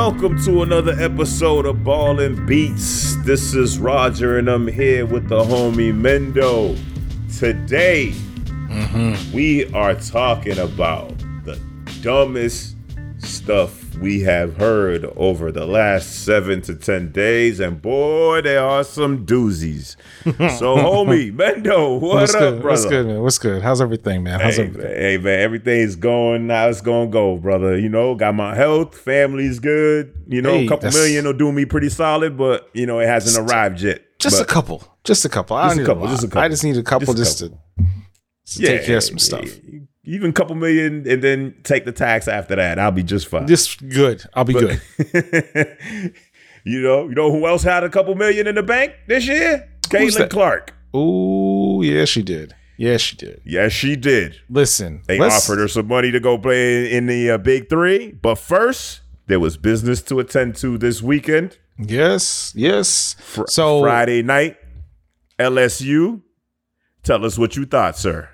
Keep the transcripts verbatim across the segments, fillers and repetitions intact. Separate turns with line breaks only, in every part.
welcome to another episode of Ballin' Beats. This is Roger and I'm here with the homie Mendo. Today, mm-hmm. we are talking about the dumbest stuff we have heard over the last seven to ten days, and boy, there are some doozies. So, homie, Mendo, what
What's
up,
good?
brother?
What's good, man? What's good? How's everything, man? How's
hey,
everything?
Man, hey, man, everything's going how it's going to go, brother. You know, got my health, family's good. You know,
Hey,
a couple
that's-
million will do me pretty solid, but, you know, it hasn't
Just-
arrived yet.
Just
But-
a couple. Just a couple. I
Just
don't
a
need
couple,
a lot.
just a couple.
I just need a couple
Just
just,
a
to, to take care of some stuff.
Even a couple million and then take the tax after that. I'll be just fine.
Just good. I'll be
But-
good.
you know, you know who else had a couple million in the bank this year?
Who's
Caitlin
that?
Clark.
Ooh, yeah, she did. Yeah, she did.
Yes, she did.
Listen,
They
let's-
offered her some money to go play in the uh, Big Three. But first, there was business to attend to this weekend.
Yes, yes.
Fr-
So
Friday night, L S U. Tell us what you thought, sir.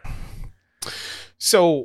So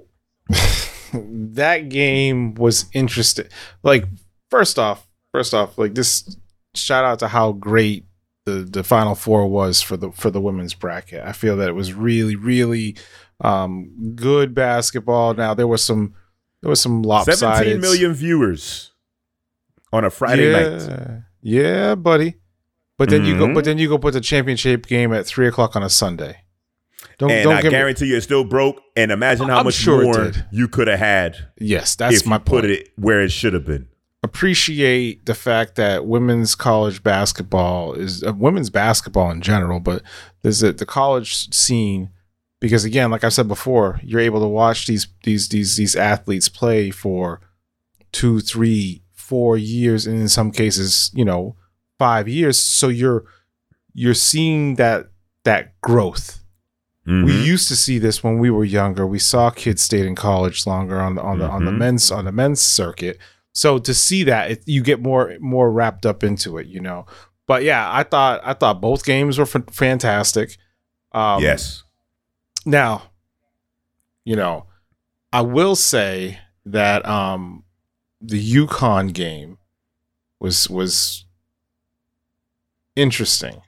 that game was interesting. Like, first off, first off, like this shout out to how great the, the Final Four was for the for the women's bracket. I feel that it was really, really um, good basketball. Now there was some there was some lopsided.
seventeen million viewers on a Friday
yeah,
night.
Yeah, buddy. But then you go
Mhm.
but then you go put the championship game at three o'clock on a Sunday. Don't
And
don't
I
get me-
guarantee you it's still broke. And imagine how
I'm
much
sure it
more
did.
you could have had
Yes, that's
if
my
you put
point.
it where it should have been.
Appreciate the fact that women's college basketball is uh, women's basketball in general, but there's a, the college scene, because again, like I said before, you're able to watch these these these these athletes play for two, three, four years, and in some cases, you know, five years. So you're you're seeing that that growth.
Mhm.
We used to see this when we were younger. We saw kids stayed in college longer on the on the on the
Mhm.
men's on the men's circuit. So to see that, it, you get more more wrapped up into it, you know. But yeah, I thought I thought both games were f- fantastic. Um,
yes.
Now, you know, I will say that um, the UConn game was was interesting.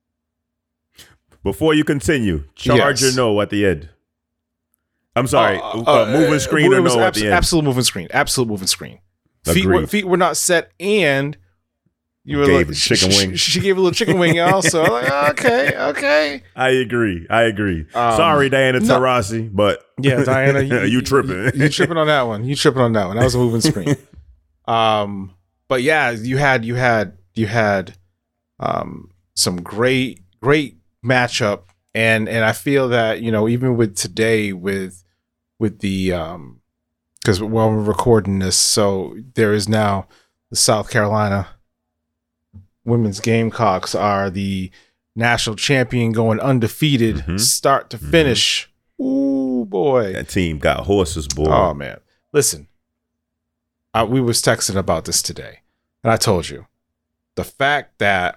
Before you continue, charge
Yes.
or no at the end. I'm sorry,
Uh,
uh,
uh,
moving screen
it
or
was
no at
abs-
the end.
Absolute moving screen. Absolute moving screen. Feet were,
Agreed.
feet were not set, and you were
Gave
like
a chicken
she,
wing.
She, she gave a little chicken wing also. I'm like, okay, okay.
I agree. I agree.
Um,
Sorry, Diana
no.
Taurasi, but
Yeah, Diana, you,
you tripping.
You, you tripping on that one. You tripping on that one. That was a moving screen. Um, but yeah, you had you had you had um some great great matchup, and and I feel that, you know, even with today with with the um because while we're recording this, so there is now the South Carolina women's Gamecocks are the national champion, going undefeated,
Mhm.
start to finish. Ooh boy.
That team got horses, boy.
Oh man, listen. I, we was texting about this today, and I told you the fact that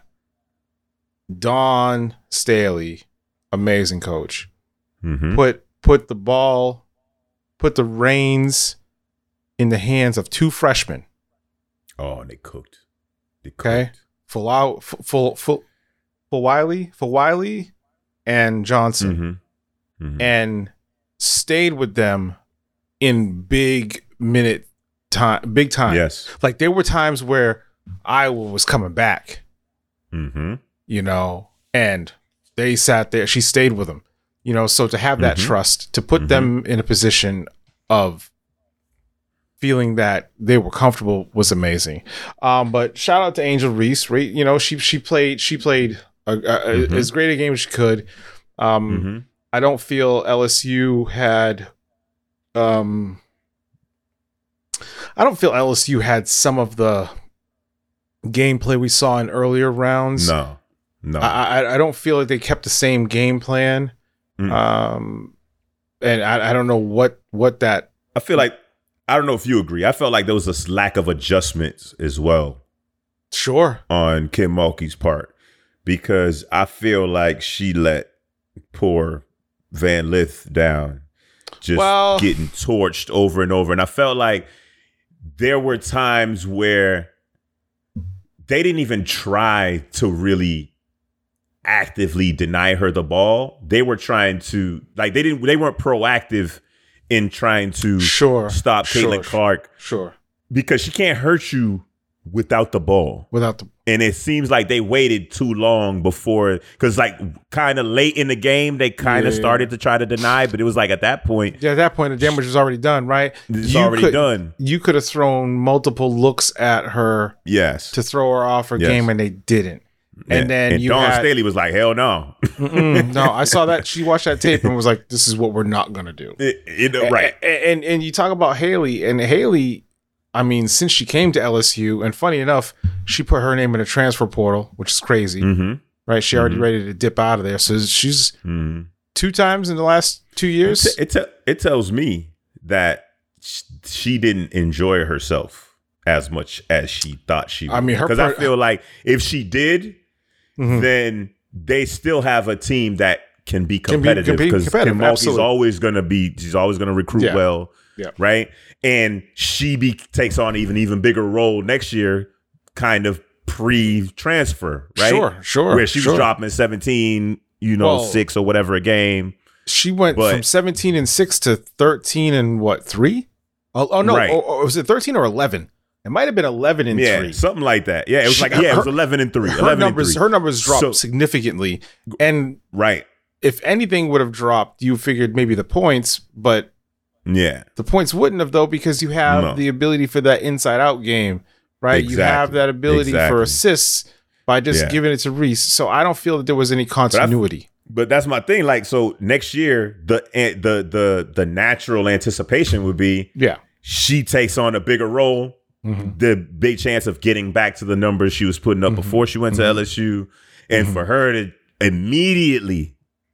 Dawn Staley, amazing coach,
Mhm.
put put the ball, put the reins in the hands of two freshmen.
Oh, they cooked. They cooked.
Okay, Full full full for Wiley, for Wiley, and Johnson,
Mhm. Mhm.
and stayed with them in big minute time, big time.
Yes.
Like there were times where Iowa was coming back,
Mm-hmm.
you know, and they sat there. She stayed with them, you know. So to have that
Mhm.
trust, to put
Mhm.
them in a position of feeling that they were comfortable was amazing. Um, but shout out to Angel Reese, right? You know, she she played she played a, a,
Mhm.
as great a game as she could. Um,
Mm-hmm.
I don't feel L S U had. Um, I don't feel L S U had some of the gameplay we saw in earlier rounds.
No. No.
I, I I don't feel like they kept the same game plan.
Mm.
Um, and I, I don't know what what that.
I feel like, I don't know if you agree. I felt like there was this lack of adjustments as well
Sure.
on Kim Mulkey's part, because I feel like she let poor Van Lith down, just
Well-
getting torched over and over. And I felt like there were times where they didn't even try to really actively deny her the ball. They were trying to like they didn't they weren't proactive in trying to
sure,
stop
sure,
Caitlin Clark.
Sure.
Because she can't hurt you without the ball.
Without the
And it seems like they waited too long before, because like kind of late in the game, they kind of
Yeah.
started to try to deny, but it was like at that point,
Yeah, at that point the damage was already done, right?
it's
You
already
could-
done.
You could have thrown multiple looks at her
Yes.
to throw her off her
Yes.
game, and they didn't. And
Yeah.
then
and
you
Dawn
had,
Staley was like, hell no.
Mm-mm, no, I saw that. She watched that tape and was like, "This is what we're not gonna do."
It- it- right.
And, and and you talk about Haley, and Haley, I mean, since she came to L S U, and funny enough, she put her name in the transfer portal, which is crazy,
Mm-hmm.
right? She already
Mhm.
ready to dip out of there. So she's
Mm-hmm.
two times in the last two years.
It, it, it tells me that sh- she didn't enjoy herself as much as she thought she would.
I mean, her
because I
per-
feel like if she did,
Mhm.
then they still have a team that can be
Can be-
competitive,
can be
because
competitive,
Kim Mulkey's
absolutely.
always going to be, she's always going to recruit
Yeah.
well,
Yeah.
right? And she be takes on even even bigger role next year, kind of pre-transfer, right?
Sure, sure.
Where she
sure.
was dropping seventeen, you know,
Well,
six or whatever a game.
She went
But-
from seventeen and six to thirteen and what, three? Oh, oh no,
Right.
or, or was it thirteen or eleven? It might have been eleven and
Yeah,
three.
something like that. Yeah, it was
She-
like yeah, it was
her-
eleven and three.
Her
eleven
numbers,
and three.
her numbers dropped
So-
significantly, and
Right.
if anything would have dropped, you figured maybe the points, but
Yeah.
the points wouldn't have though, because you have
No.
the ability for that inside out game, right? You have
Exactly.
that ability for
Exactly.
assists by just
Yeah.
giving it to Reese. So I don't feel that there was any continuity.
But that's my thing. Like, so next year, the the the the natural anticipation would be
Yeah.
she takes on a bigger role.
Mhm.
The big chance of getting back to the numbers she was putting up
Mhm.
before she went to
Mhm.
L S U, and
Mhm.
for her to immediately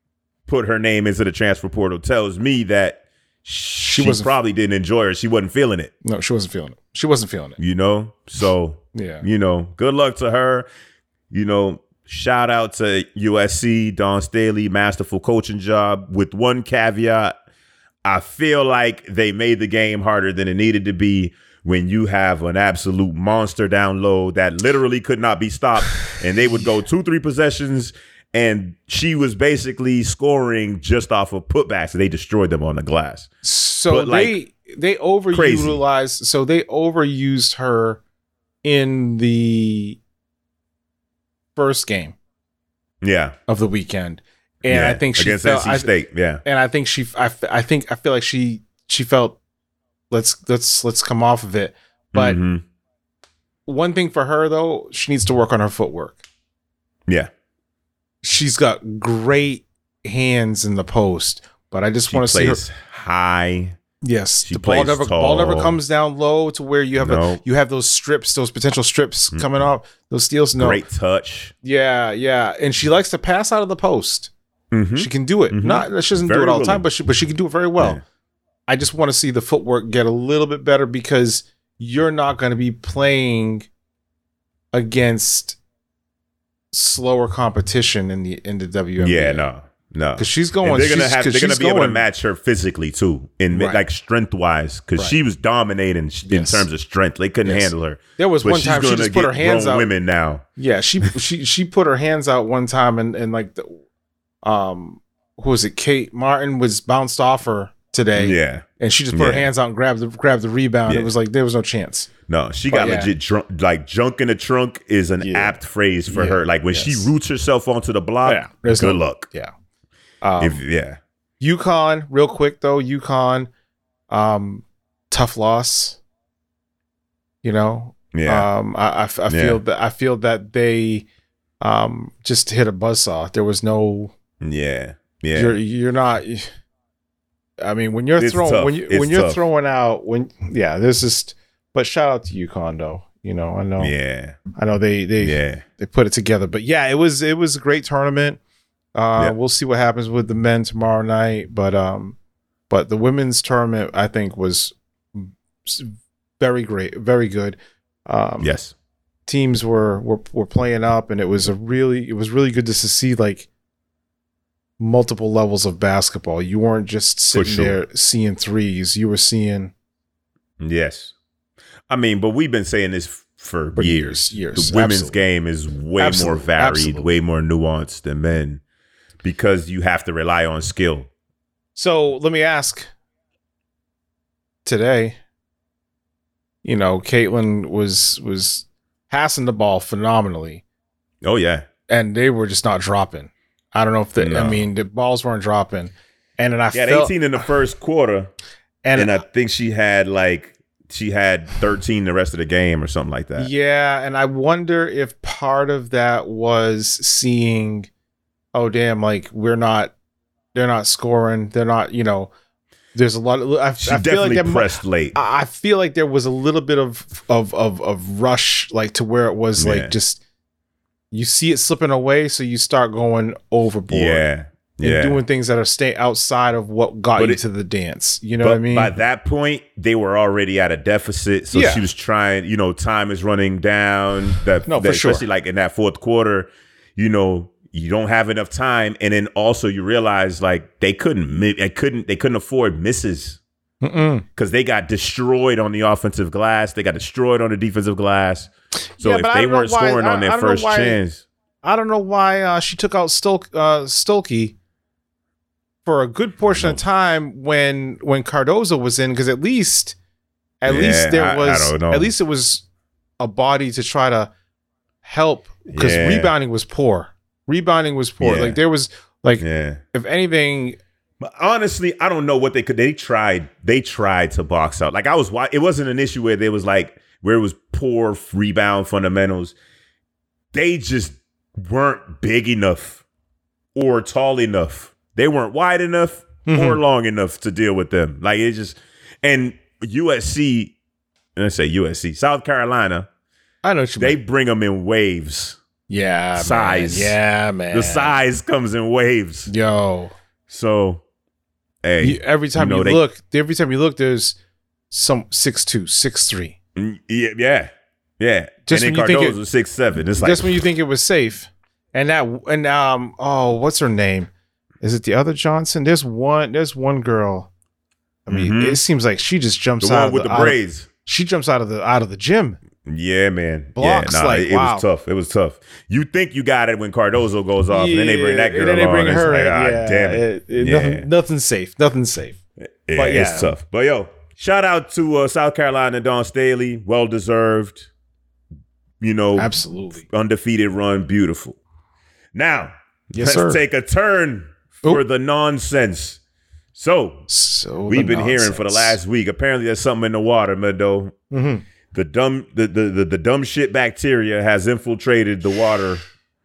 put her name into the transfer portal tells me that she,
wasn't-
probably didn't enjoy her. She wasn't feeling it,
No, she wasn't feeling it. She wasn't feeling it.
you know. So
Yeah.
you know, good luck to her. You know, shout out to U S C, Dawn Staley, masterful coaching job. With one caveat, I feel like they made the game harder than it needed to be when you have an absolute monster down low that literally could not be stopped, and they would go two, three possessions, and she was basically scoring just off of putbacks, and they destroyed them on the glass.
So
But, like,
they they overutilized. So they overused her in the first game
Yeah,
of the weekend, and
yeah.
I think she
against
felt.
N C
I,
State. Yeah,
and I think she. I, f- I think I feel like she. She felt. Let's let's let's come off of it. But
Mhm.
one thing for her though, she needs to work on her footwork.
yeah.
She's got great hands in the post, but I just
She
want to see her.
plays high.
Yes,
She
the ball
plays
never ball never
tall.
comes down low to where you have a,
No.
you have those strips, those potential strips coming up, those steals. No,
Great touch.
yeah, yeah, and she likes to pass out of the post.
Mhm.
She can do it.
Mhm.
Not she doesn't do
Very
it all the time,
willing.
but she but she can do it very well.
Yeah.
I just want to see the footwork get a little bit better, because you're not going to be playing against slower competition in the in the W N B A.
Yeah, no, no.
because she's
And
going.
they're gonna
she's-
have.
'cause
They're gonna
she's
be able to
going-
match her physically too, in
Right.
like strength wise, because
Right.
she was dominating sh- in
Yes.
terms of strength. They couldn't
Yes.
handle her.
There was
But
one
she's
time she
gonna
just put
get
her hands
grown
out.
women now.
Yeah, she she she put her hands out one time, and and like the um who was it? Kate Martin was bounced off her today,
Yeah,
and she just put her
Yeah.
hands out and grabbed the grabbed the rebound.
Yeah.
It was like there was no chance.
no, she
But
got
yeah.
legit drunk. Like junk in the trunk is an
Yeah.
apt phrase for
Yeah.
her. Like when
Yes.
she roots herself onto the block.
Yeah. There's
Good
no-
luck.
Yeah. Um,
If yeah,
UConn, real quick though, UConn, um, tough loss. You know,
yeah,
um, I, I, I
Yeah.
feel that I feel that they um just hit a buzzsaw. There was no.
yeah, yeah.
You're you're not. I mean, when you're
It's
throwing
tough.
when you
It's
when you're
tough.
throwing out when yeah, there's just. But shout out to UConn though. You know, I know.
yeah,
I know they they
yeah.
they put it together. But yeah, it was it was a great tournament. Uh,
Yeah.
We'll see what happens with the men tomorrow night, but um, but the women's tournament I think was s- very great, very good. Um,
Yes.
teams were were were playing up, and it was a really it was really good to see like multiple levels of basketball. You weren't just sitting
sure.
there seeing threes; you were seeing
Yes. I mean, but we've been saying this f- for,
for
years.
Years.
The women's
Absolutely.
game is way
Absolutely.
more varied,
Absolutely.
way more nuanced than men because you have to rely on skill.
So let me ask. Today, you know, Caitlin was was passing the ball phenomenally.
Oh yeah,
and they were just not dropping. I don't know if the
No.
I mean the balls weren't dropping, and then I
yeah,
felt,
eighteen in the first quarter,
and,
and I think she had like she had thirteen the rest of the game or something like that.
yeah, and I wonder if part of that was seeing, oh damn, like we're not, they're not scoring, they're not, you know. There's a lot of. I,
She
I feel
definitely
like that
pressed
mu-
late.
I I feel like there was a little bit of of of of rush, like to where it was
Yeah.
like just you see it slipping away, so you start going overboard,
Yeah,
and
yeah.
doing things that are stay outside of what got
But
you
it-
to the dance. You know
but
what I mean?
by that point, they were already at a deficit. So
Yeah.
she was trying, you know, time is running down. That,
No, for
that-
sure.
Especially like in that fourth quarter, you know, you don't have enough time. And then also you realize like they couldn't, mi- they couldn't, they couldn't afford misses
Mm-mm.
because they got destroyed on the offensive glass. They got destroyed on the defensive glass. So
Yeah,
if
but I
they
don't know
weren't
why-
scoring
I-
on
I
their
don't know
first
why-
chance,
I don't know why uh, she took out Stol- uh, Stolke for a good portion of time when when Cardozo was in, because at least at
Yeah,
least there
I- I
was
don't know.
at least it was a body to try to help, because
Yeah.
rebounding was poor. Rebounding was poor.
Yeah.
Like there was like
yeah.
if anything,
But honestly, I don't know what they could. They tried. They tried to box out. Like I was. wa- It wasn't an issue where there was like where it was poor rebound fundamentals. They just weren't big enough or tall enough. They weren't wide enough or long enough to deal with them. Like it just and U S C. Let's say U S C, South Carolina.
I know what you
They
mean.
bring them in waves.
Yeah,
size.
Man. Yeah, man.
The size comes in waves.
Yo.
So, hey,
You- every time you,
know, they-
look, every time you look, there's some six two, six three.
Mm, Yeah, yeah, yeah.
Just
and
when
then
you think
Cardozo
it-
was six seven. It's like
Just when you think it was safe, and that and um oh, what's her name? Is it the other Johnson? There's one. There's one girl. I mean,
Mhm.
it seems like she just jumps
the
out
one
of
with
the,
the
out of-
braids.
she jumps out of the out of the gym.
Yeah, man.
Blocks,
yeah, nah,
like,
it, it
wow.
was tough. It was tough. You think you got it when Cardozo goes off, and then they bring that
Yeah,
girl
and then they bring
on.
her
It's
in.
like, ah,
Yeah,
damn it.
it- it-
Yeah.
Nothing, nothing's safe. Nothing's safe.
Yeah,
but yeah.
it's tough. But yo, shout out to uh, South Carolina, Dawn Staley. Well deserved. You know,
Absolutely.
undefeated run. Beautiful. Now,
Yes,
let's
sir.
take a turn for
Oop.
the nonsense. So,
So
we've been hearing for the last week. Apparently, there's something in the water, Meadow.
hmm
The dumb, the, the the the dumb shit bacteria has infiltrated the water,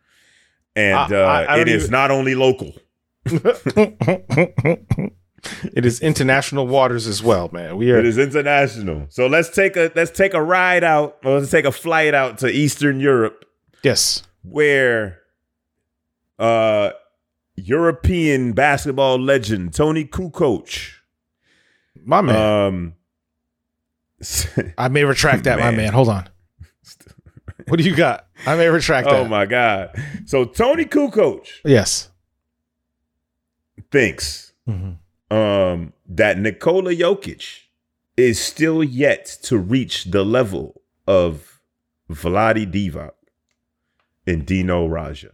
and
I-
uh,
I- I
it
don't
is
even-
not only local.
It is international waters as well, man. We are
It is international. So let's take a let's take a ride out, or let's take a flight out to Eastern Europe,
yes.
where uh, European basketball legend Tony Kukoc.
My man.
Um,
I may retract that, my
man.
man. Hold on. What do you got? I may retract that.
oh my God! So Tony Kukoc
Yes.
thinks
Mhm.
um, that Nikola Jokic is still yet to reach the level of Vlade Divac and Dino Raja.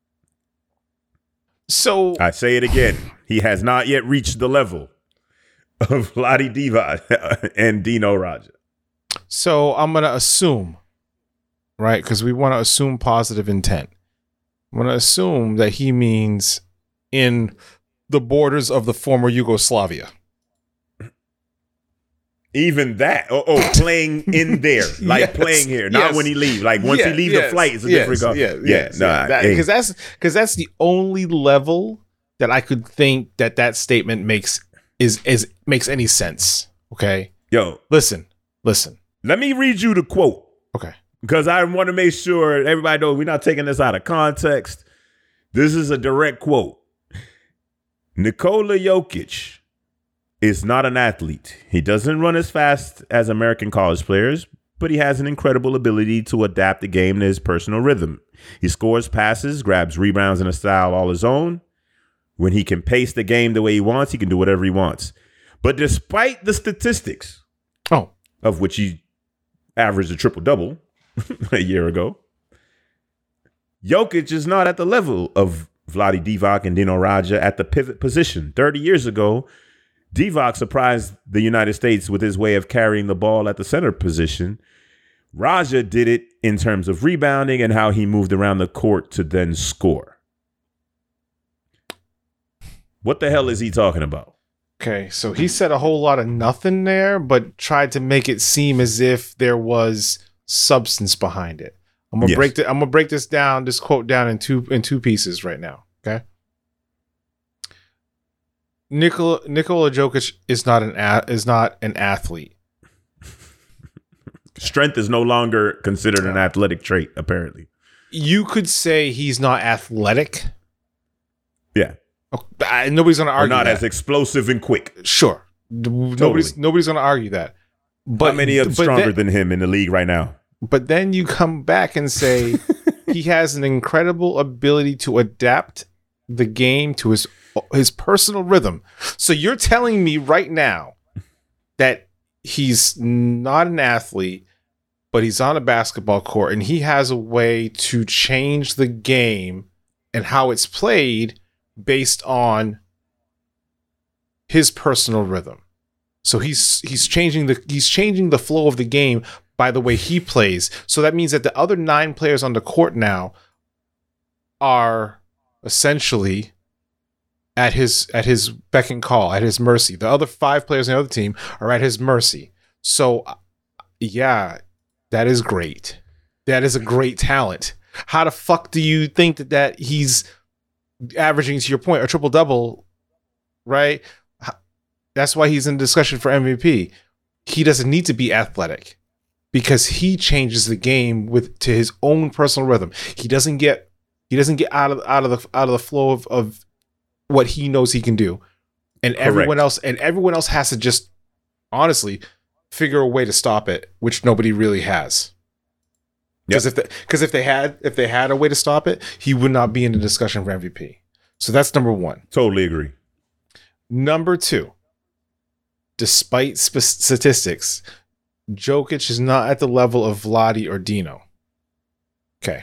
So
I say it again. He has not yet reached the level of Vlade Divac and Dino Raja.
so I'm gonna assume, right? Because we want to assume positive intent. I'm gonna assume that he means in the borders of the former Yugoslavia.
Even that, oh, oh playing in there, like
Yes.
playing here, not
Yes.
when he leaves. Like once
Yeah,
he leaves
yes,
the flight, it's a
yes,
different go.
yes,
yeah,
yes,
nah,
yeah. That-
hey.
because that's because that's the only level that I could think that that statement makes is is makes any sense. Okay,
Yo,
listen, listen.
let me read you the quote.
Okay,
Because I want to make sure everybody knows we're not taking this out of context. This is a direct quote. Nikola Jokic is not an athlete. He doesn't run as fast as American college players, but he has an incredible ability to adapt the game to his personal rhythm. He scores passes, grabs rebounds in a style all his own. When he can pace the game the way he wants, he can do whatever he wants. But despite the statistics,
oh,
of which he averaged a triple-double, a year ago. Jokic is not at the level of Vlade Divac and Dino Radja at the pivot position. thirty years ago, Divac surprised the United States with his way of carrying the ball at the center position. Radja did it in terms of rebounding and how he moved around the court to then score. What the hell is he talking about?
Okay, so he said a whole lot of nothing there, but tried to make it seem as if there was substance behind it. I'm gonna yes. break the, I'm gonna break this down, this quote down in two in two pieces right now. Okay. Nikola Nikola Jokic is not an a, is not an athlete.
Strength is no longer considered an athletic trait, apparently.
You could say he's not athletic.
Yeah.
Uh, nobody's going to argue
or not
that.
as explosive and quick.
Sure. Totally. Nobody's nobody's going to argue that.
But how many are stronger then, than him in the league right now?
But then you come back and say he has an incredible ability to adapt the game to his his personal rhythm. So you're telling me right now that he's not an athlete, but he's on a basketball court and he has a way to change the game and how it's played based on his personal rhythm. So he's he's changing the he's changing the flow of the game by the way he plays. So that means that the other nine players on the court now are essentially at his at his beck and call, at his mercy. The other five players on the other team are at his mercy. So yeah, that is great. That is a great talent. How the fuck do you think that, that he's averaging, to your point, a triple double, right? That's why he's in discussion for M V P. He doesn't need to be athletic because he changes the game with to his own personal rhythm. He doesn't get he doesn't get out of out of the out of the flow of, of what he knows he can do, and Correct. everyone else and everyone else has to just honestly figure a way to stop it, which nobody really has. Because yep. if because if they had if they had a way to stop it, he would not be in the discussion for M V P. So that's number one.
Totally agree.
Number two, despite sp- statistics, Jokic is not at the level of Vlade or Dino. Okay.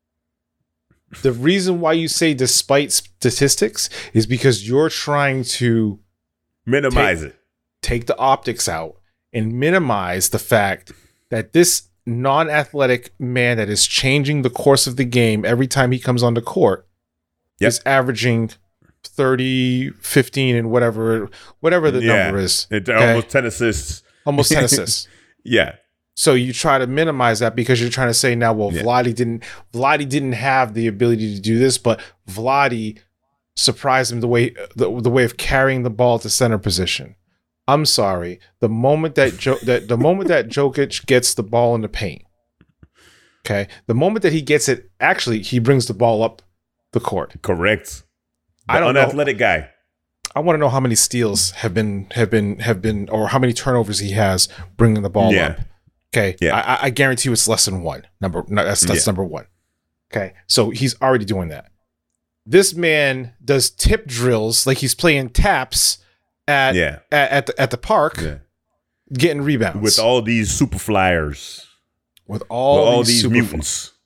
The reason why you say despite statistics is because you're trying to
minimize
take,
it,
take the optics out, and minimize the fact that this non-athletic man that is changing the course of the game every time he comes on the court yep. is averaging thirty, fifteen, and whatever whatever the
yeah.
number is.
It, okay? Almost ten assists.
Almost ten assists.
Yeah.
So you try to minimize that because you're trying to say now, well, yeah. Vlade didn't Vlade didn't have the ability to do this, but Vlade surprised him the way the, the way of carrying the ball to center position. I'm sorry. The moment that jo- that the moment that Jokic gets the ball in the paint, okay, the moment that he gets it, actually he brings the ball up the court.
Correct. The
I don't
unathletic
know.
guy.
I want to know how many steals have been have been have been, or how many turnovers he has bringing the ball
yeah.
up. Okay,
yeah.
I, I guarantee you it's less than one. Number no, that's that's yeah. number one. Okay, so he's already doing that. This man does tip drills like he's playing taps at
yeah.
at, at the at the park, yeah. getting rebounds
with all these super flyers,
with all,
with all
these,
these
super
mutants. Fl-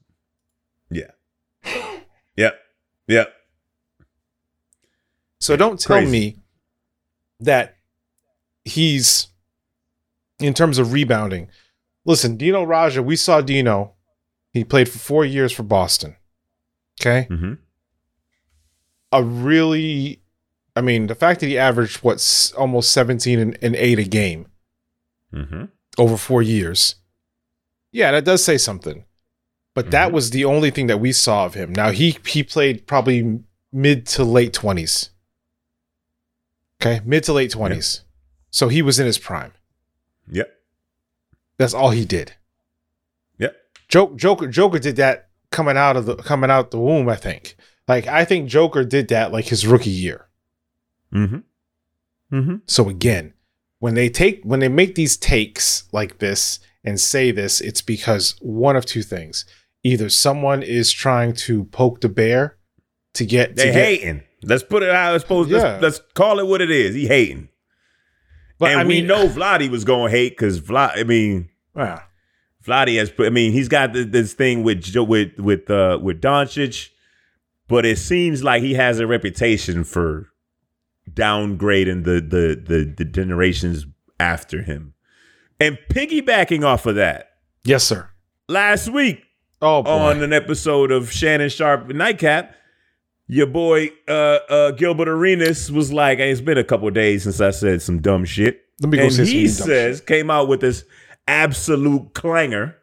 yeah, yep, yep.
So don't tell
Crazy.
me that he's in terms of rebounding. Listen, Dino Radja, we saw Dino. He played for four years for Boston. Okay?
Mm-hmm.
A really, I mean, the fact that he averaged, what, almost seventeen and, and eight a game
mm-hmm.
over four years. Yeah, that does say something. But mm-hmm. that was the only thing that we saw of him. Now, he he played probably mid to late twenties. Okay? Mid to late twenties. Yep. So he was in his prime.
Yep.
That's all he did.
Yep.
Joker, Joker, Joker did that coming out of the coming out the womb. I think. Like I think Joker did that like his rookie year.
Mm-hmm. Mm-hmm.
So again, when they take when they make these takes like this and say this, it's because one of two things: either someone is trying to poke the bear to get.
They
to
hating. Get, let's put it how it's supposed. Yeah. Let's, let's call it what it is. He hating. But and I mean, we know Vlade was going to hate because Vlade, I mean,
yeah.
Vlade has put. I mean, he's got this thing with with with uh, with Doncic, but it seems like he has a reputation for downgrading the the the, the generations after him. And piggybacking off of that,
yes, sir.
Last week,
oh, boy.
on an episode of Shannon Sharp Nightcap, your boy uh, uh, Gilbert Arenas was like, hey, "It's been a couple of days since I said some dumb shit."
Let me go
and
say
he
some dumb
says,
shit.
came out with this absolute clanger.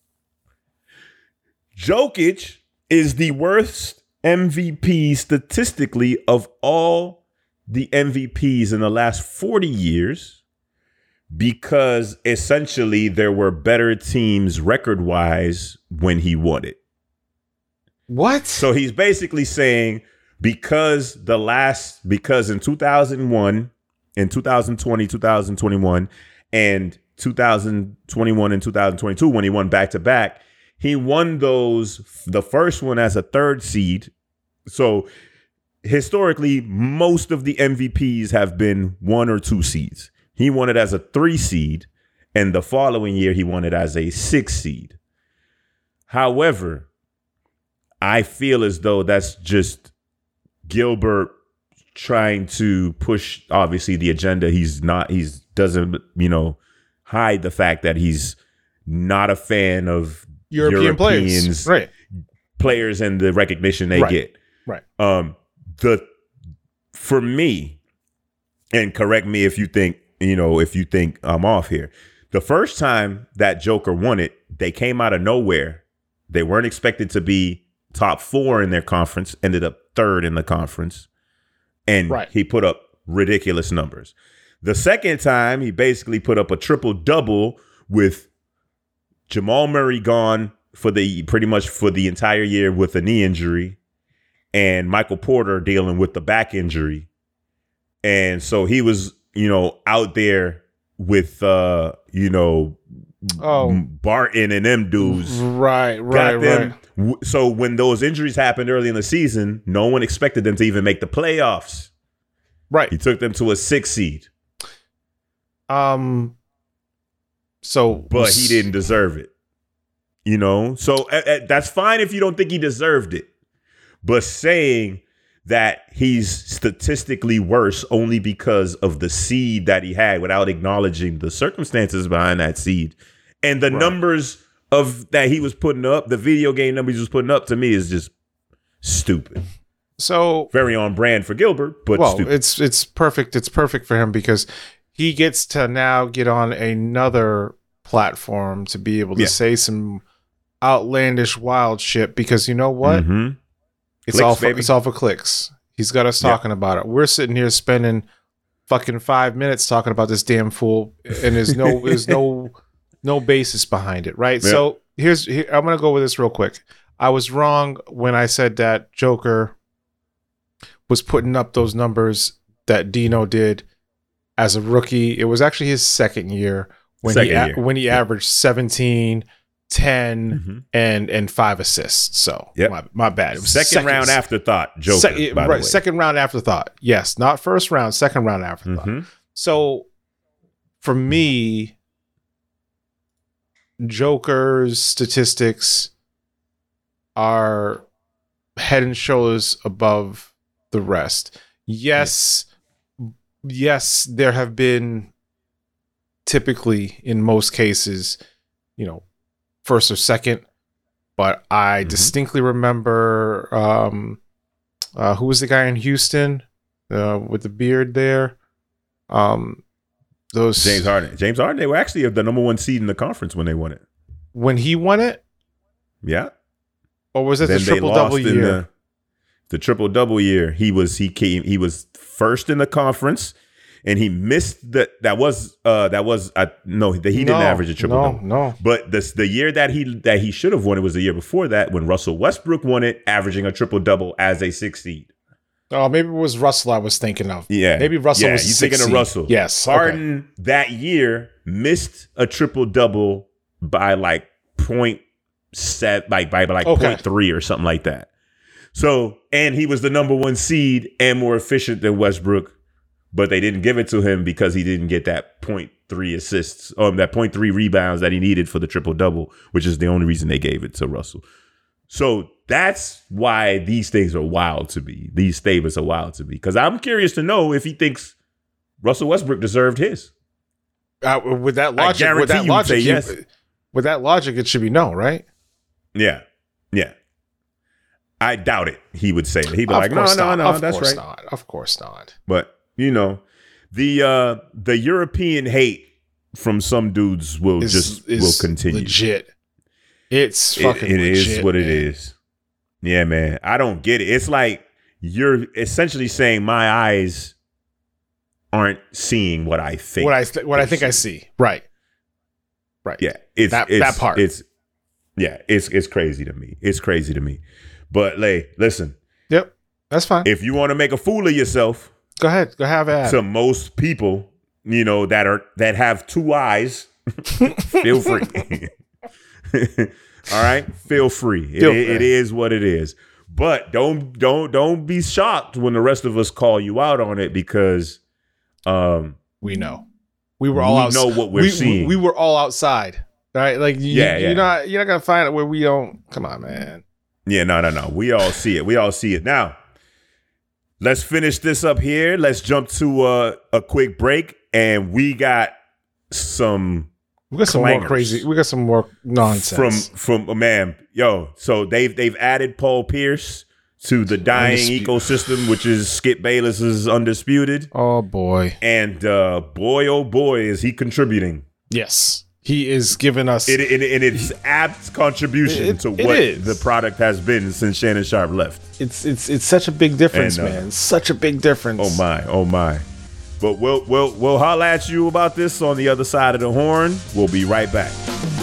Jokic is the worst M V P statistically of all the M V Ps in the last forty years. Because essentially there were better teams record-wise when he won it.
What?
So he's basically saying because the last, because in two thousand one, in two thousand twenty, two thousand twenty-one, and two thousand twenty-one and two thousand twenty-two, when he won back-to-back, he won those, the first one as a third seed. So historically, most of the M V Ps have been one or two seeds. He won it as a three seed, and the following year he won it as a six seed. However, I feel as though that's just Gilbert trying to push, obviously, the agenda. He's not, he's doesn't, you know, hide the fact that he's not a fan of
European
Europeans,
players, right?
Players and the recognition they
right.
get.
Right.
Um, the for me, and correct me if you think, you know, if you think I'm off here. The first time that Joker won it, they came out of nowhere. They weren't expected to be top four in their conference, ended up third in the conference. And
right.
he put up ridiculous numbers. The second time, he basically put up a triple double with Jamal Murray gone for the pretty much for the entire year with a knee injury, and Michael Porter dealing with the back injury. And so he was, you know, out there with, uh, you know,
oh.
Barton and them dudes.
Right, right,
got them.
right.
So when those injuries happened early in the season, no one expected them to even make the playoffs.
Right.
He took them to a six seed.
Um. So,
but he didn't deserve it. You know, so uh, uh, that's fine if you don't think he deserved it. But saying that he's statistically worse only because of the seed that he had without acknowledging the circumstances behind that seed and the right. numbers of that he was putting up, the video game numbers he was putting up, to me is just stupid.
So
very on brand for Gilbert, but
well,
stupid.
it's it's perfect. It's perfect for him because he gets to now get on another platform to be able to yeah. say some outlandish wild shit because you know what? Mm-hmm. It's clicks, all for, it's all for clicks. He's got us talking yeah. about it. We're sitting here spending fucking five minutes talking about this damn fool, and there's no there's no no basis behind it, right? Yeah. So here's here, I'm gonna go with this real quick. I was wrong when I said that Joker was putting up those numbers that Dino did as a rookie. It was actually his second year when second he a- year. when he yeah. averaged seventeen. ten mm-hmm. and and five assists. So yep. my, my bad. It was
second, second round afterthought, Joker. Sec- by
right,
the way.
Second round afterthought. Yes, not first round, second round afterthought. Mm-hmm. So for me, Joker's statistics are head and shoulders above the rest. Yes, yes, yes there have been typically in most cases, you know, first or second, but I mm-hmm. distinctly remember um, uh, who was the guy in Houston uh, with the beard there? Um, those
James Harden. James Harden. They were actually the number one seed in the conference when they won it.
When he won it,
yeah.
Or was it then the triple double year?
The, the triple double year. He was he came. He was first in the conference. And he missed that. That was uh, that was uh, no. He didn't no, average a triple
no,
double.
No,
but this the year that he that he should have won it was the year before that when Russell Westbrook won it, averaging a triple double as a six seed.
Oh, maybe it was Russell I was thinking of.
Yeah,
maybe Russell
yeah,
was.
You thinking
seed.
of Russell?
Yes.
Harden
okay.
that year missed a triple double by like point set, like by, by like okay. point three or something like that. So and he was the number one seed and more efficient than Westbrook. but they didn't give it to him because he didn't get that point three assists, um, that point three rebounds that he needed for the triple double, which is the only reason they gave it to Russell. So that's why these things are wild to me. These statements are wild to me because I'm curious to know if he thinks Russell Westbrook deserved his.
Uh, with that logic, with that
you
logic,
say yes.
you, with that logic, it should be no, right?
Yeah, yeah. I doubt it. He would say that. He'd be
Of
like, no,
course
no,
not.
no,
Of
that's
course
right.
not. Of course not.
But you know, the uh, the European hate from some dudes will
Is-
just
is
will continue.
Legit. It's
It,
fucking
it is
legit,
what it
man.
is. Yeah, man. I don't get it. It's like you're essentially saying my eyes aren't seeing what I think.
What I th- what I
they
think I
see.
see. Right. Right.
Yeah, it's
That-
it's,
that part.
It's yeah, it's it's crazy to me. It's crazy to me. But Lay, listen,
Yep. That's fine.
if you want to make a fool of yourself
Go ahead. Go have at it.
to most people, you know, that are that have two eyes, feel free. All right, feel free. It,
Feel
it-
free.
it is what it is. But don't don't don't be shocked when the rest of us call you out on it because um
We know. We were all
We
outs-
know what we're
we,
seeing.
We were all outside. Right? Like you,
Yeah, yeah.
you're not you're not gonna find it where we don't. Come on, man.
yeah, no, no, no. We all see it. We all see it. Now, let's finish this up here. Let's jump to uh, a quick break, and we got some
We got some
Clangers.
more crazy. We got some more nonsense.
from from a man. Yo, so they've they've added Paul Pierce to the dying
Undisputed.
ecosystem, which is Skip Bayless's Undisputed.
Oh boy.
And uh, boy, oh boy, is he contributing.
Yes. He is giving us
It, it, it it's apt contribution
It-
to
it
what
is.
the product has been since Shannon Sharp left.
it's it's it's such a big difference,
And, uh,
man. Such a big difference.
Oh my, oh my. But we'll we'll we'll holler at you about this on the other side of the horn. We'll be right back.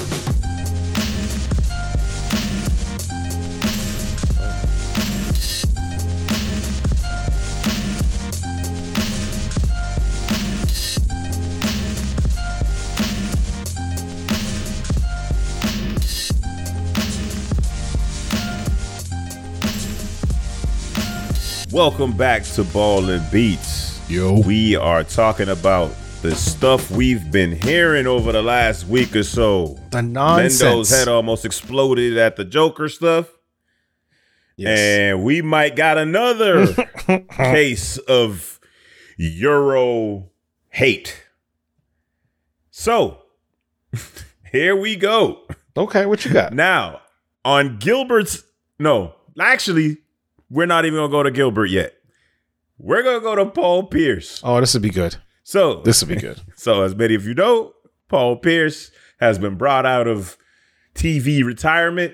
Welcome back to Ball and Beats.
Yo.
We are talking about the stuff we've been hearing over the last week or so.
The nonsense.
Mendo's head almost exploded at the Joker stuff.
Yes.
And we might got another case of Euro hate. So, here we go.
Okay, what you got?
Now, on Gilbert's, no, actually, we're not even going to go to Gilbert yet. We're going to go to Paul Pierce.
Oh, this would be good.
So,
This would be good.
so as many of you know, Paul Pierce has been brought out of T V retirement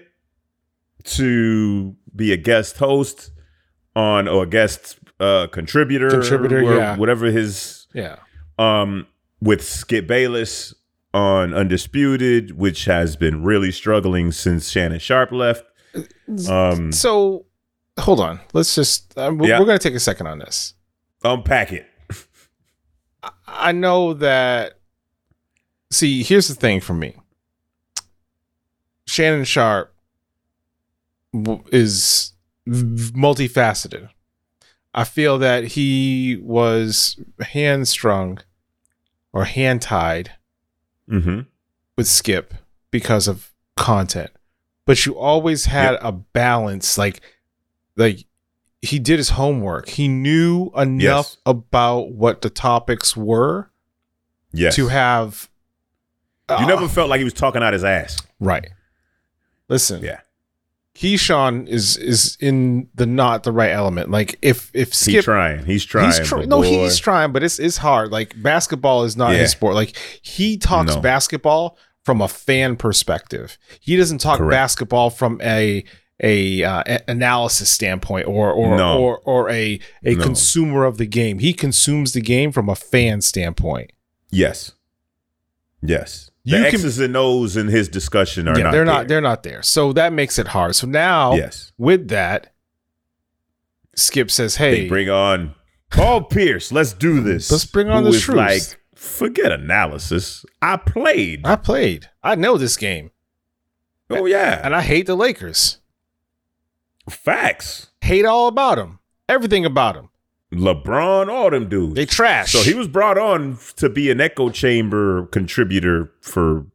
to be a guest host on, or a guest uh, contributor,
Contributor,
or
yeah.
whatever his,
Yeah.
um, with Skip Bayless on Undisputed, which has been really struggling since Shannon Sharp left. Um,
So, hold on. Let's just. Uh, we're
Yeah.
we're gonna take a second on this.
unpack it.
I know that. See, here's the thing for me. Shannon Sharp w- is v- multifaceted. I feel that he was hand-strung or hand-tied
Mm-hmm.
with Skip because of content, but you always had
Yep.
a balance. Like, like he did his homework. He knew enough
Yes.
about what the topics were
Yes.
to have.
you
uh,
never felt like he was talking out his ass.
right. Listen,
Yeah.
Keyshawn is is in the not the right element. Like if if
He's
Skip.
trying. He's trying.
He's try-
but
no,
boy.
he's trying, but it's it's hard. Like basketball is not
Yeah.
his sport. Like he talks
No.
basketball from a fan perspective. He doesn't talk
Correct.
basketball from a a, uh, a- analysis standpoint or or
No.
or or a a
No.
consumer of the game. He consumes the game from a fan standpoint.
Yes. Yes.
You
the
can-
X's and O's in his discussion are
yeah,
not
they're
there.
not they're not there. So that makes it hard. So now
Yes.
with that, Skip says,
They
"Hey,
bring on Paul Pierce. Let's do this.
Let's bring on
Who
the
is
troops.
like, forget analysis. I played.
I played. I know this game,
oh, yeah.
and I hate the Lakers.
Facts.
Hate all about them. Everything about them.
LeBron, all them dudes.
They trash.
So he was brought on to be an echo chamber contributor for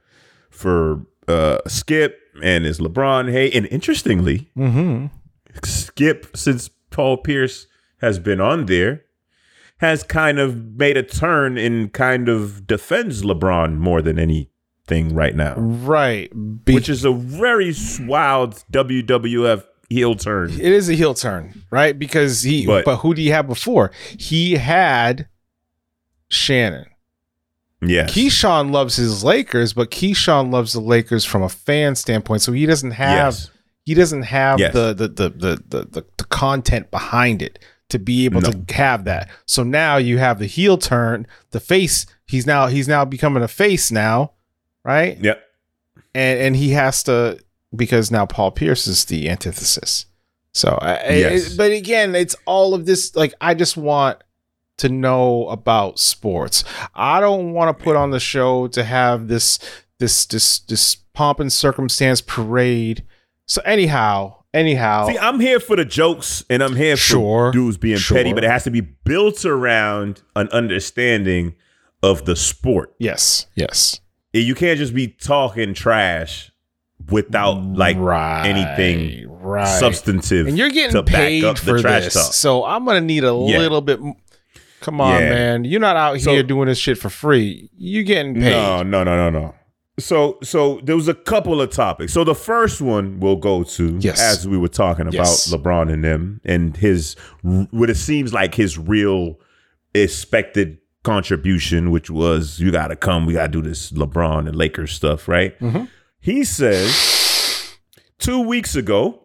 for uh, Skip and his LeBron. Hey, and interestingly,
mm-hmm.
Skip, since Paul Pierce has been on there, has kind of made a turn and kind of defends LeBron more than anything right now.
Right. Be-
Which is a very wild W W F heel turn.
It is a heel turn, right? Because he, but, but who did he have before? He had Shannon.
Yes.
Keyshawn loves his Lakers, but Keyshawn loves the Lakers from a fan standpoint. So he doesn't have, yes. he doesn't have yes. the, the, the, the, the, the, the content behind it to be able no. to have that. So now you have the heel turn, the face. He's now, he's now becoming a face now. Right.
Yep.
And, and he has to, because now Paul Pierce is the antithesis. So, yes. it, but again, it's all of this. Like, I just want to know about sports. I don't want to put on the show to have this, this, this, this pomp and circumstance parade. So anyhow, anyhow,
see, I'm here for the jokes and I'm here for
sure,
dudes being
sure.
petty, but it has to be built around an understanding of the sport.
Yes. Yes.
You can't just be talking trash without like
right,
anything
right.
substantive,
and you're getting
to
paid
back up
for
the trash
this.
talk.
So I'm gonna need a yeah. little bit. Come on, yeah. man, you're not out so, here doing this shit for free. You getting paid?
No, no, no, no, no. So, so there was a couple of topics. So the first one we'll go to,
yes.
as we were talking about
yes.
LeBron and them, and his what it seems like his real expected contribution, which was you got to come, we got to do this LeBron and Lakers stuff, right?
Mm-hmm.
He says two weeks ago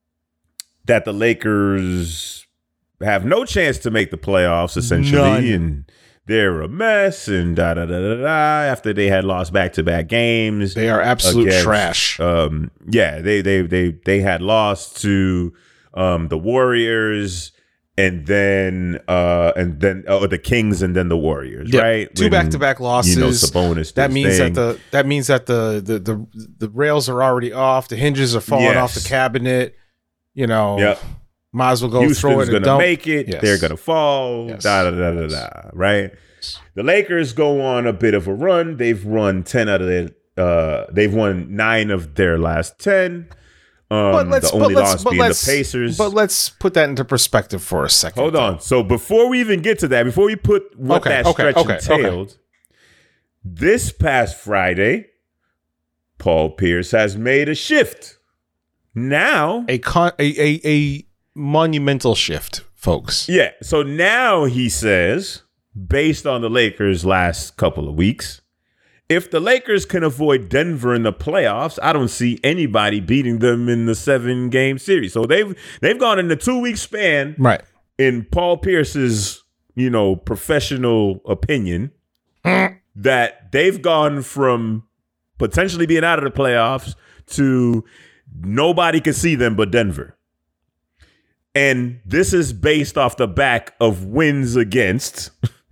that the Lakers have no chance to make the playoffs, essentially,
None.
and they're a mess, and da da da da da. After they had lost back to back games,
they are absolute
against,
trash.
Um, yeah, they they they they had lost to um, the Warriors. And then, uh, and then, oh, the Kings, and then the Warriors,
yep.
right?
Two back to back losses.
You know, Sabonis.
That means
thing.
that the that means that the, the the the rails are already off. The hinges are falling
yes.
off the cabinet. You know,
yep.
might as well go
Houston's
throw it.
Gonna
dump.
make it.
Yes.
They're gonna fall.
Yes.
Da da da da da. Right. The Lakers go on a bit of a run. They've won ten out of their. Uh, they've won nine of their last ten. Um,
but let's,
the only
but let's,
loss
but
being
let's,
the Pacers.
But let's put that into perspective for a second.
Hold
though.
on. So before we even get to that, before we put what
okay,
that
okay,
stretch
okay,
entailed, okay. this past Friday, Paul Pierce has made a shift. Now,
a con- a, a a monumental shift, folks.
Yeah. So now he says, based on the Lakers' last couple of weeks, if the Lakers can avoid Denver in the playoffs, I don't see anybody beating them in the seven game series. So they've they've gone in a two week span,
right?
In Paul Pierce's, you know, professional opinion, that they've gone from potentially being out of the playoffs to nobody can see them but Denver. And this is based off the back of wins against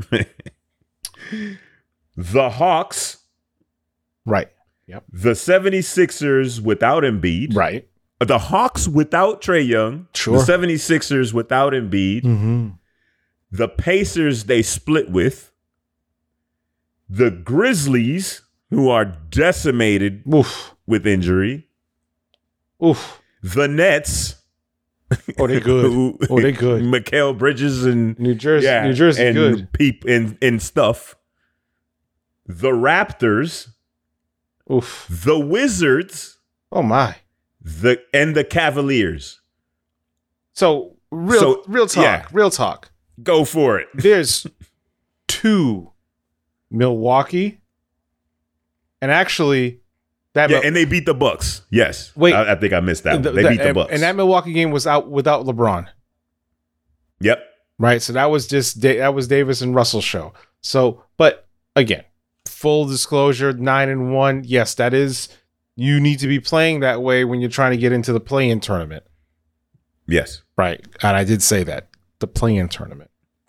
the Hawks.
Right. Yep.
The seventy-sixers without Embiid.
Right.
The Hawks without Trae Young.
Sure.
The seventy-sixers without Embiid.
Mm-hmm.
The Pacers they split with. The Grizzlies, who are decimated
Oof.
with injury.
Oof.
The Nets.
Oh, they good.
who,
oh, they good.
Mikal Bridges and
New Jersey.
yeah,
New Jersey
and
good.
Peep and, and stuff. The Raptors.
Oof.
The Wizards.
Oh my.
The and the Cavaliers.
So real
so,
real talk.
Yeah.
Real talk.
Go for it.
There's two Milwaukee. And actually that
yeah, and they beat the Bucks. Yes.
Wait.
I, I think I missed that.
The,
one. They
the,
beat the
and,
Bucks.
And that Milwaukee game was out without LeBron.
Yep.
Right. So that was just that was Davis and Russell's show. So, but again, full disclosure, nine and one. Yes, that is. You need to be playing that way when you're trying to get into the play-in tournament.
Yes.
Right. And I did say that the play-in tournament.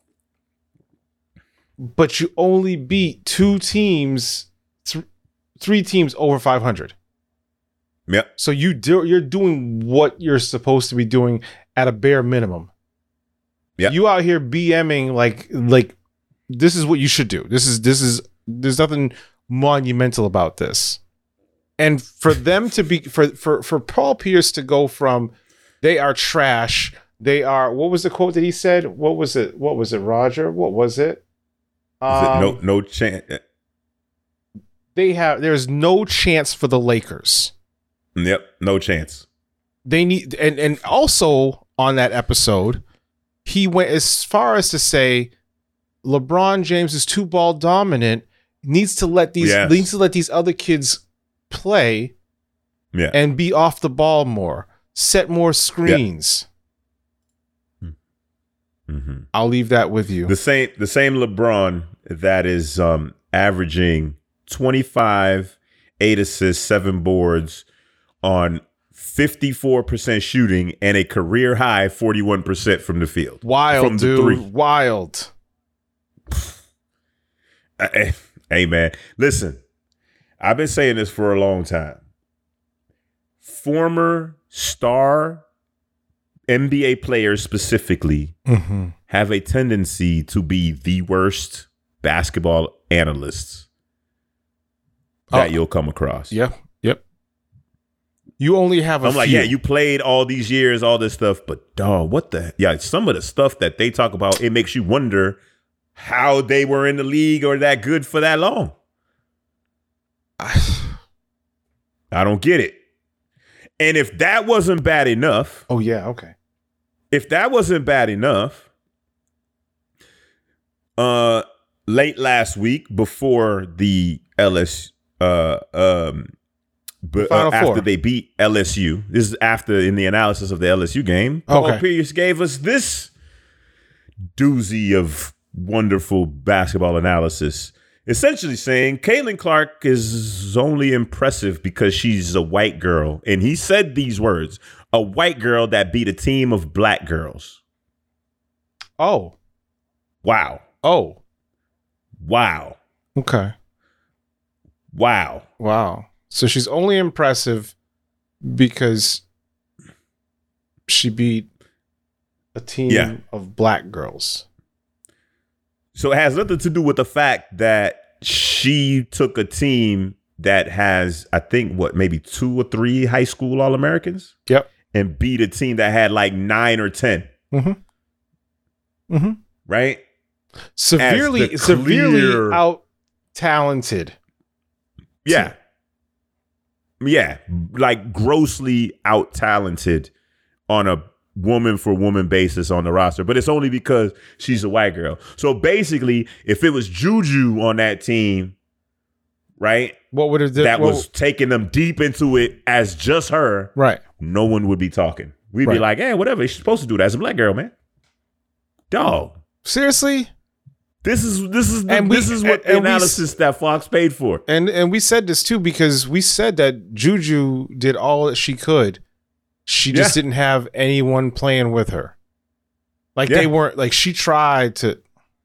But you only beat two teams, th- three teams over five hundred.
Yep.
So you do, you're doing what you're supposed to be doing at a bare minimum.
Yep.
You out here BMing like like this is what you should do. This is this is there's nothing monumental about this. And for them to be for for for Paul Pierce to go from they are trash, they are what was the quote that he said? What was it? What was it, Roger? What was it?
Um, Is it no no chance?
They have there's no chance for the Lakers.
Yep, no chance.
They need and and also on that episode, he went as far as to say LeBron James is too ball dominant, needs to let these yes. needs to let these other kids play
yeah.
and be off the ball more, set more screens.
Yep. Mm-hmm.
I'll leave that with you.
The same the same LeBron that is um, averaging twenty-five, eight assists, seven boards on fifty-four percent shooting and a career high forty-one percent from the field.
Wild,
from the
dude.
Three.
Wild.
Hey, hey, man. Listen, I've been saying this for a long time. Former star N B A players specifically
mm-hmm.
have a tendency to be the worst basketball analysts that oh. you'll come across.
Yeah. Yep. You only have a
I'm
few.
like, yeah, you played all these years, all this stuff, but dog, what the? Yeah, some of the stuff that they talk about, it makes you wonder how they were in the league or that good for that long. I don't get it. And if that wasn't bad enough.
Oh, yeah. Okay.
If that wasn't bad enough, uh, late last week before the L S U, uh, um, but uh, after four. They beat L S U, this is after in the analysis of the L S U game, Paul
okay.
Pierce gave us this doozy of wonderful basketball analysis, essentially saying Caitlin Clark is only impressive because she's a white girl. And he said these words, a white girl that beat a team of black girls.
Oh.
Wow.
Oh.
Wow.
Okay.
Wow.
Wow. So she's only impressive because she beat a team
yeah.
of black girls.
So it has nothing to do with the fact that she took a team that has, I think, what, maybe two or three high school All-Americans?
Yep.
And beat a team that had like nine or ten.
Mm-hmm. Mm-hmm.
Right?
Severely, clear, severely out-talented.
Yeah. Team. Yeah. Like grossly out-talented on a woman for woman basis on the roster, but it's only because she's a white girl. So basically, if it was Juju on that team, right?
What would have did,
that
what,
was taking them deep into it as just her,
right?
No one would be talking. We'd right. be like, "Hey, whatever. She's supposed to do that as a black girl, man." Dog,
seriously,
this is this is the,
and we,
this is what
and,
the analysis we, that Fox paid for.
And and we said this too because we said that Juju did all that she could. She just yeah. didn't have anyone playing with her. Like yeah. they weren't like she tried to.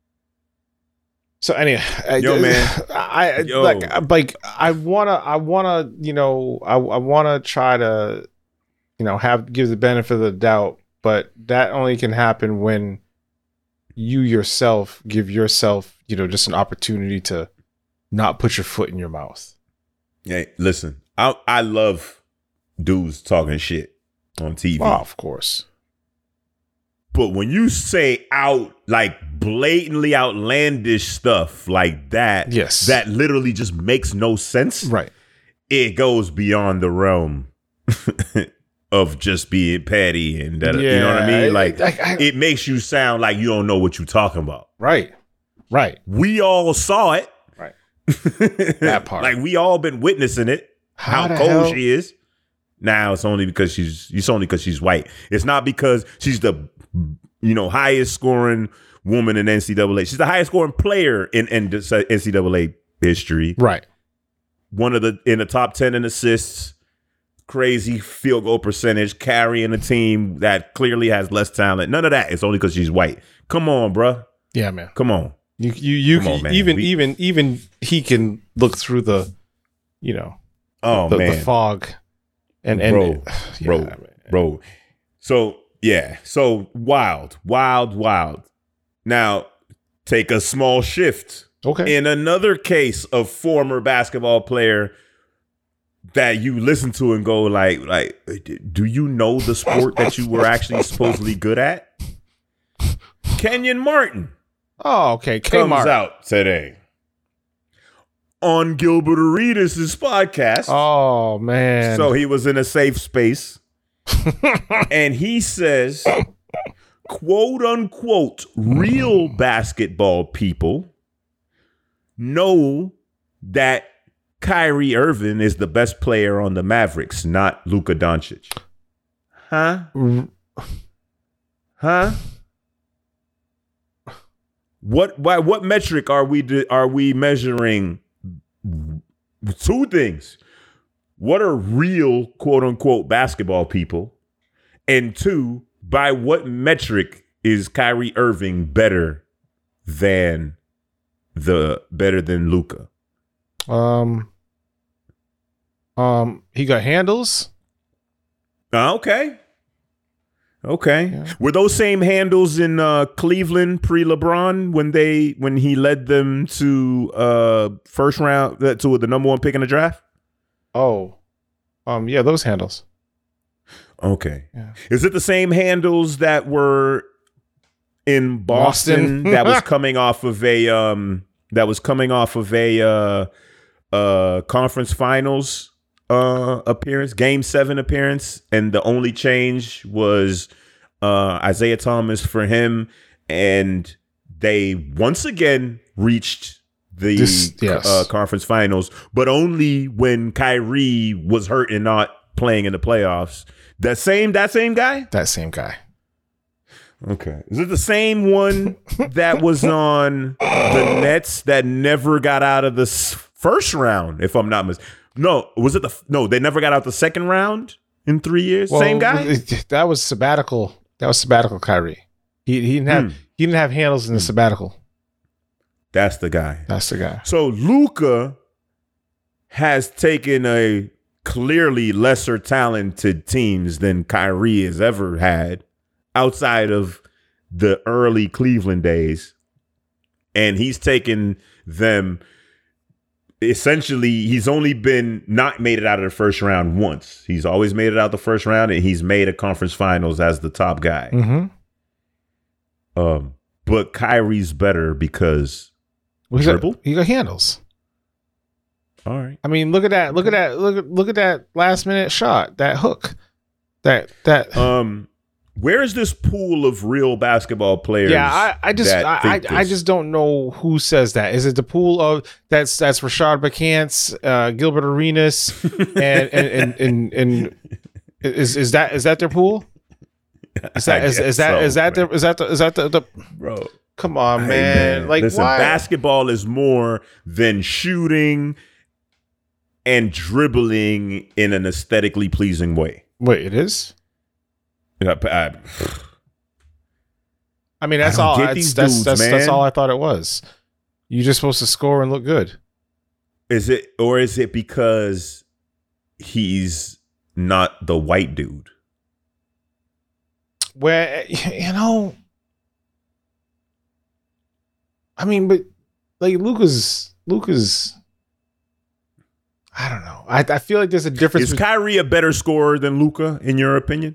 So anyway,
yo
I,
man,
I
yo.
like like I wanna I wanna you know I I wanna try to you know have give the benefit of the doubt, but that only can happen when you yourself give yourself you know just an opportunity to not put your foot in your mouth.
Hey, listen, I I love dudes talking shit on T V.
Oh, of course.
But when you say out, like blatantly outlandish stuff like that,
yes,
that literally just makes no sense.
Right.
It goes beyond the realm of just being petty and that,
yeah,
you know what I mean? Like
I, I,
it makes you sound like you don't know what you're talking about.
Right. Right.
We all saw it.
Right. That part.
Like we all been witnessing it. How, how cold hell? she is. Now it's only because she's it's only because she's white. It's not because she's the you know highest scoring woman in N C double A. She's the highest scoring player in, in N C double A history.
Right.
One of the in the top ten in assists, crazy field goal percentage, carrying a team that clearly has less talent. None of that. It's only because she's white. Come on, bruh.
Yeah, man.
Come on.
You you you
Come
can,
on, man.
even
we,
even even he can look through the you know
oh
the,
man
the fog. And, and
bro,
yeah,
bro, bro. So Yeah. So wild, wild, wild. Now, take a small shift.
Okay.
In another case of former basketball player that you listen to and go like, like, do you know the sport that you were actually supposedly good at? Kenyon Martin.
Oh, okay. K
Comes
Martin.
out today on Gilbert Arenas' podcast.
Oh, man.
So he was in a safe space. And he says, quote unquote, real basketball people know that Kyrie Irving is the best player on the Mavericks, not Luka Doncic. Huh? Huh? What? By what metric are we do, are we measuring two things? What are real quote unquote basketball people? And two, by what metric is Kyrie Irving better than the better than Luka?
Um, um, he got handles.
Uh, okay. Okay.
Yeah.
Were those same handles in uh, Cleveland pre-LeBron when they when he led them to uh first round uh, to the number one pick in the draft?
Oh, um, yeah, those handles.
Okay.
Yeah.
Is it the same handles that were in Boston,
Boston?
that was coming off of a um that was coming off of a uh uh conference finals uh appearance, game seven appearance, and the only change was uh Isaiah Thomas for him, and they once again reached the
This- yes.
uh, conference finals, but only when Kyrie was hurt and not playing in the playoffs. That same that same guy?
That same guy.
Okay. Is it the same one that was on the Nets that never got out of the s- first round, if I'm not mistaken? No, was it the no, they never got out the second round in three years?
Well,
Same guy?
it- That was sabbatical. That was sabbatical Kyrie. He he didn't have
Hmm.
he didn't have handles in the sabbatical.
That's the guy.
That's the guy.
So Luka has taken a clearly lesser talented teams than Kyrie has ever had outside of the early Cleveland days. And he's taken them essentially, he's only been not made it out of the first round once. He's always made it out the first round, and he's made a conference finals as the top guy.
Mm-hmm.
Um, but Kyrie's better because
He
dribble?
got, he got handles.
all right.
I mean, look at that. Look at that. Look at look at that last minute shot. That hook. That that.
Um, where is this pool of real basketball players?
Yeah, I, I just
that
I, I,
think
I
this?
just don't know who says that. Is it the pool of that's that's Rashad McCants, uh, Gilbert Arenas, and and and, and, and is is that is that their pool? Is that
I
is,
guess
is that
so,
is that
man.
the is that the is that the, the
bro?
come on,
Hey,
man. Like
listen,
why?
basketball is more than shooting and dribbling in an aesthetically pleasing way.
Wait, it is.
You know, I-
I mean, that's
I don't
all.
get
That's
these
that's
dudes,
that's, that's
man.
all I thought it was. You're just supposed to score and look good.
Is it, or is it because he's not the white dude?
Where you know, I mean, but like Luka's Luka's. I don't know. I I feel like there's a difference.
Is
between,
Kyrie a better scorer than Luka, in your opinion?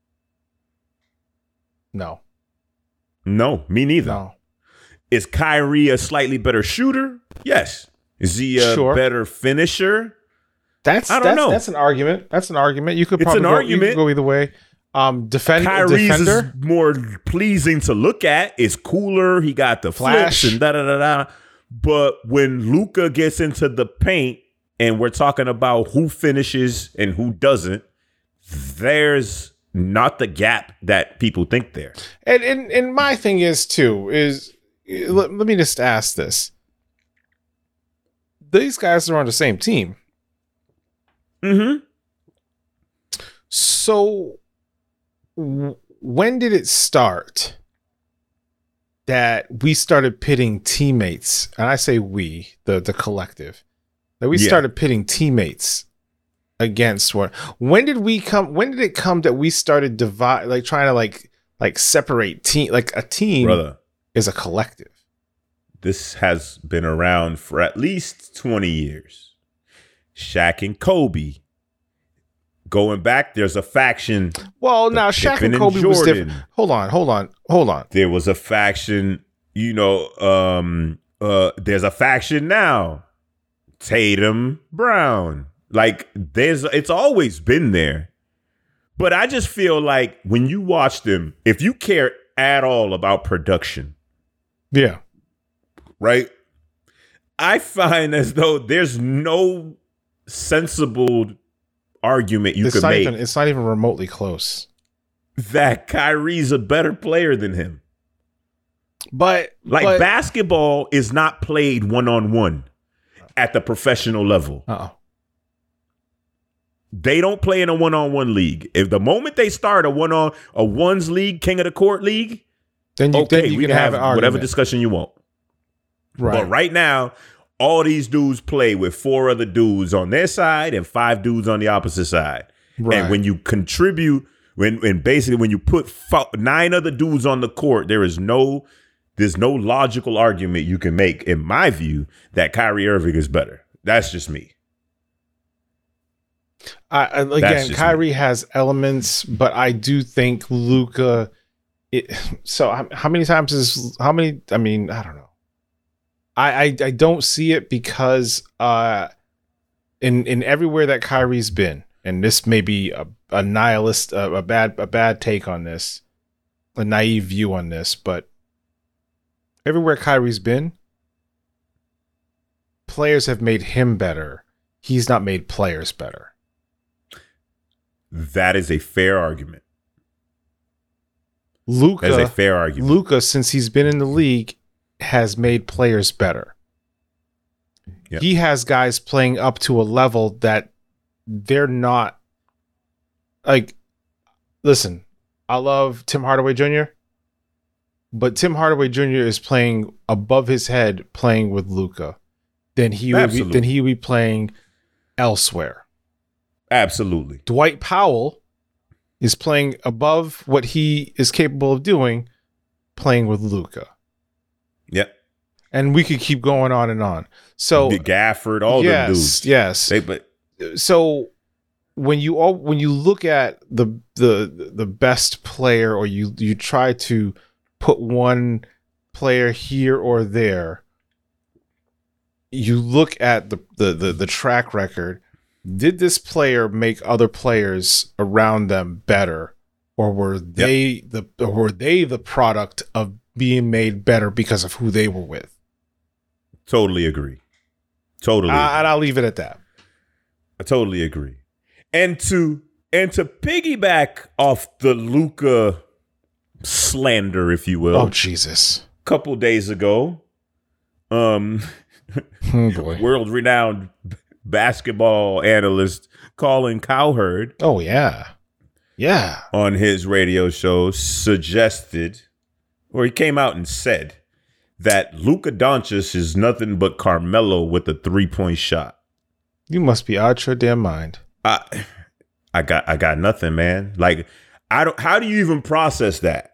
no,
No, me neither.
no.
Is Kyrie a slightly better shooter? Yes. Is he a
Sure.
better finisher?
That's
I don't
that's,
know.
that's an argument. That's an argument. You could
It's
probably
an
go, you
argument.
could go either way. Um, defend
Kyrie's
defender.
is more pleasing to look at. It's cooler. He got the
Flash.
flash and da da da da. But when Luka gets into the paint and we're talking about who finishes and who doesn't, there's not the gap that people think there.
And, and and my thing is too is let, let me just ask this: these guys are on the same team,
Mm-hmm.
so w- when did it start that we started pitting teammates? And I say we, the the collective, that we
Yeah.
started pitting teammates against one. When did we come? When did it come that we started divide, like trying to like like separate team? Like a team,
brother,
is a collective.
This has been around for at least twenty years. Shaq and Kobe. Going back, there's a faction.
Well, now Shaq and Kobe was different. Hold on, hold on, hold on.
There was a faction, you know, um, uh, there's a faction now. Tatum, Brown. Like, there's, it's always been there. But I just feel like when you watch them, if you care at all about production.
Yeah.
Right? I find as though there's no sensible argument you
it's
could
not
make.
Even, it's not even remotely close.
That Kyrie's a better player than him.
But
like
but,
basketball is not played one-on-one at the professional level.
Uh-oh.
They don't play in a one-on-one league. If the moment they start a one-on a ones league, king of the court league,
then you,
okay,
then you
we
can
can
have,
have
an
whatever
argument.
discussion you want.
Right.
But right now, all these dudes play with four other dudes on their side and five dudes on the opposite side.
Right.
And when you contribute, when when basically when you put fo- nine other dudes on the court, there is no there's no logical argument you can make, in my view, that Kyrie Irving is better. That's just me.
I, again, Kyrie me. has elements, but I do think Luka. It, so how, how many times is how many? I mean, I don't know. I I, I don't see it because uh, in in everywhere that Kyrie's been, and this may be a, a nihilist, a, a bad a bad take on this, a naive view on this, but everywhere Kyrie's been, players have made him better. He's not made players better.
That is a fair argument.
Luka,
that is a fair argument.
Luka, since he's been in the league, has made players better. Yep. He has guys playing up to a level that they're not. Like, listen, I love Tim Hardaway Junior, but Tim Hardaway Junior is playing above his head, playing with Luka. Then he would be, then he would be playing elsewhere.
Absolutely.
Dwight Powell is playing above what he is capable of doing, playing with Luka.
Yep.
And we could keep going on and on. So
the Gafford, all
yes,
them dudes.
Yes.
They, but
so when you all when you look at the the the best player, or you you try to put one player here or there, you look at the the the, the track record. Did this player make other players around them better, or were they yep. the or were they the product of being made better because of who they were with?
Totally agree. Totally.
Uh,
agree.
And I'll leave it at that.
I totally agree. And to and to piggyback off the Luka slander, if you will.
Oh Jesus!
A couple days ago, um,
oh boy,
world-renowned basketball analyst Colin Cowherd.
Oh yeah, yeah.
On his radio show, suggested, or he came out and said that Luka Doncic is nothing but Carmelo with a three-point shot.
You must be out your damn mind.
I, I got, I got nothing, man. Like, I don't. How do you even process that?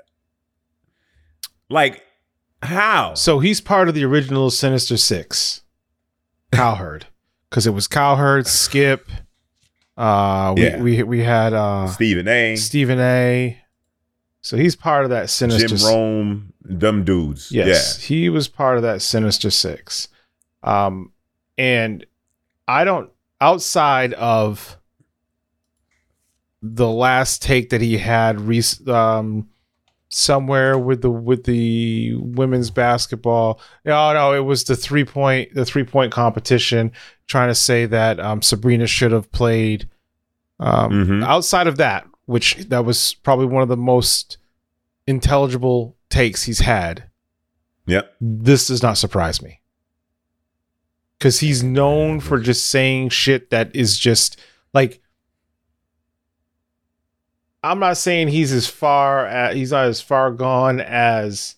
Like, how?
So he's part of the original Sinister Six, Cowherd. Because it was Cowherd, Skip, uh, we,
yeah.
we we had uh,
Stephen A.
Stephen A. So he's part of that Sinister
Jim Rome, them dudes.
Yes,
yeah.
he was part of that Sinister Six. Um, and I don't, outside of the last take that he had rec- um, somewhere with the with the women's basketball. No, no, it was the three point the three point competition, trying to say that um, Sabrina should have played. Um,
mm-hmm.
Outside of that, which that was probably one of the most intelligible takes he's had.
Yep.
This does not surprise me, because he's known for just saying shit that is just like. I'm not saying he's as far as, he's not as far gone as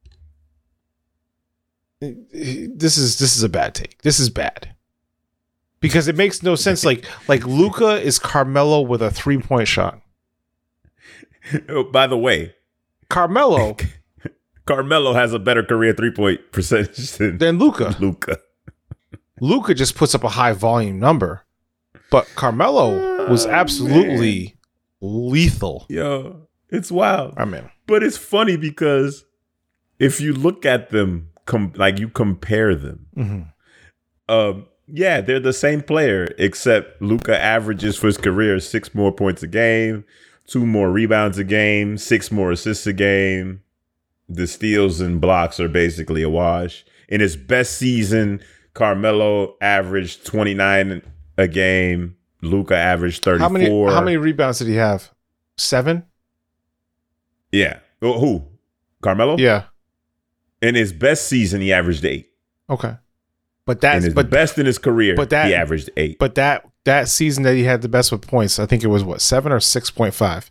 this is this is a bad take. This is bad. because it makes no sense. Like like Luka is Carmelo with a three point shot.
Oh, by the way,
Carmelo,
Carmelo has a better career three point percentage than
than Luka.
Luka.
Luka just puts up a high volume number, but Carmelo was
Oh,
absolutely lethal.
Yo, it's wild.
I mean,
But it's funny because if you look at them, com- like you compare them,
mm-hmm.
um, yeah, they're the same player, except Luka averages for his career six more points a game, two more rebounds a game, six more assists a game. The steals and blocks are basically a wash. In his best season, Carmelo averaged twenty-nine a game. Luka averaged thirty-four.
How many how many rebounds did he have? Seven?
Yeah. Oh, who? Carmelo?
Yeah.
In his best season, he averaged eight.
Okay. But
In
that's
his
but
best in his career,
but that-
he averaged eight.
but that that season that he had the best with points, I think it was what, seven or six point five?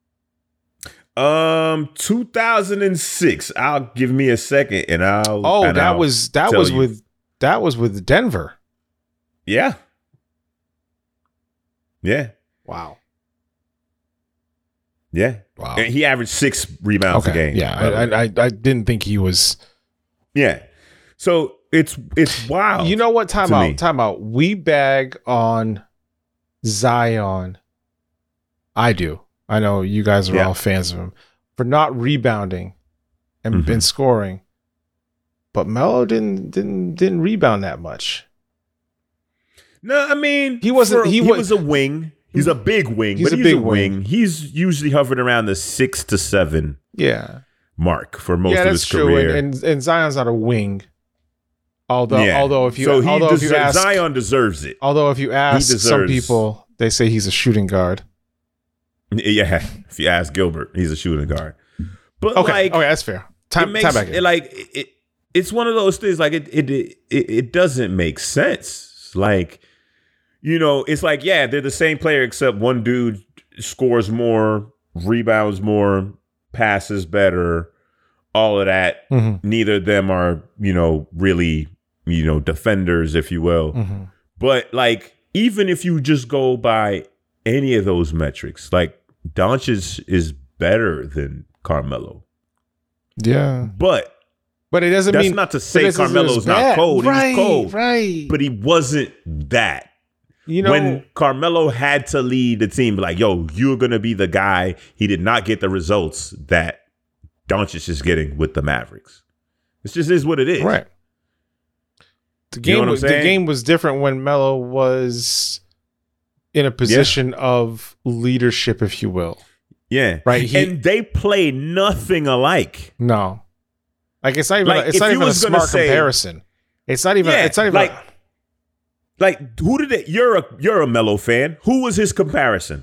Um, two thousand six. I'll give me a second, and I'll.
Oh,
and
that
I'll
was that
tell
was
you.
with that was with Denver.
Yeah. Yeah.
Wow.
Yeah.
Wow.
And he averaged six rebounds
Okay.
a game.
Yeah,
by the
I,
way.
I I I didn't think he was.
yeah. So it's it's wild.
You know what? Time
to
out.
me.
Time out. We bag on Zion. I do. I know you guys are
Yeah.
all fans of him for not rebounding and,
Mhm.
and scoring, but Melo didn't didn't didn't rebound that much.
No, I mean
He wasn't-
for-
he
he,
wa-
was a wing. He's a big wing,
He's
but
a
he's
big
a wing.
wing.
He's usually hovering around the six to seven
Yeah,
mark for most
yeah,
of
that's
his
true.
career.
And, and and Zion's not a wing. Although
Yeah.
although if you
so he
although if you
deser-
ask
Zion deserves it.
although if you ask some
deserves-
people, they say he's a shooting guard.
Yeah, if you ask Gilbert, he's a shooting guard. But
Okay,
like,
okay, that's fair. Time,
it makes
time back.
it
in.
like it, it's one of those things. Like it, it, it, it doesn't make sense. Like, you know, it's like yeah, they're the same player except one dude scores more, rebounds more, passes better, all of that.
Mhm,
Neither of them are, you know, really, you know, defenders, if you will.
mhm.
But like, even if you just go by any of those metrics, like Doncic is better than Carmelo.
Yeah,
But
but it doesn't
that's
mean
not to
but
say
it doesn't mean
Carmelo's
it's
not
bad.
cold.
Right,
He's cold.
right.
But he wasn't that.
You know,
when Carmelo had to lead the team, like, yo, you're going to be the guy. He did not get the results that Doncic is getting with the Mavericks. It just is what it is.
right. The
You know
game
what I'm
was the
saying?
game was different when Melo was in a position of leadership, if you will.
Yeah.
Right. He,
and they play nothing alike.
no, like it's not even
Like,
a, it's
if
not
you
even a
was gonna
smart
say-
comparison. It's not even.
Yeah,
it's not even
like, like who did it? You're a you're a Melo fan. Who was his comparison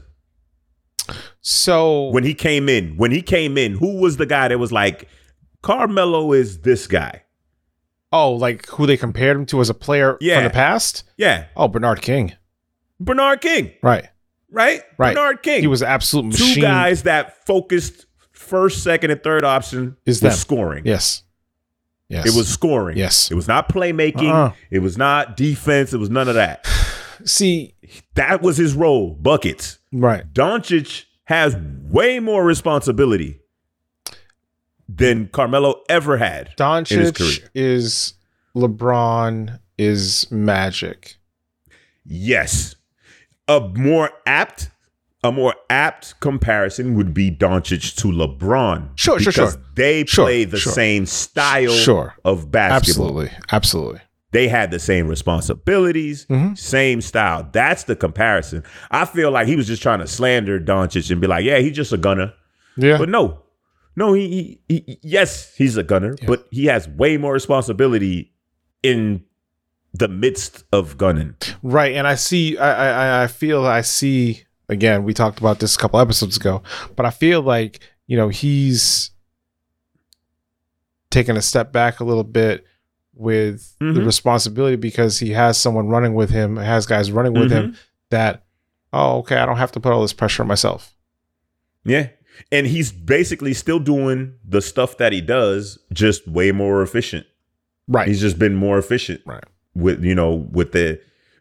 so.
when he came in? When he came in, who was the guy that was like, Carmelo is this guy?
oh, like who they compared him to as a player
Yeah.
from the past?
Yeah,
Oh, Bernard King.
Bernard King,
Right.
right?
Right.
Bernard King.
He was an absolute machine.
two guys that focused first, second, and third option
Is
was
them.
scoring.
Yes. Yes.
It was scoring.
Yes.
It was not playmaking.
Uh-uh.
It was not defense. It was none of that.
See.
That was his role. Buckets.
Right.
Doncic has way more responsibility than Carmelo ever had in his
Doncic
career.
is LeBron is Magic.
Yes. A more apt, a more apt comparison would be Doncic to LeBron.
Sure, sure,
because
sure.
they
Sure,
play the
sure.
same style
Sure.
of basketball.
Absolutely. Absolutely.
They had the same responsibilities,
Mhm.
same style. That's the comparison. I feel like he was just trying to slander Doncic and be like, yeah, he's just a gunner.
Yeah.
But no, no, he, he, he yes, he's a gunner,
Yeah.
but he has way more responsibility in the midst of gunning.
Right. And I see I, I I feel I see again, we talked about this a couple episodes ago, but I feel like, you know, he's taking a step back a little bit with the
Mhm.
responsibility because he has someone running with him, has guys running with
Mm-hmm.
him that, oh, okay, I don't have to put all this pressure on myself.
Yeah. And he's basically still doing the stuff that he does, just way more efficient.
Right.
He's just been more efficient.
Right.
With, you know, with the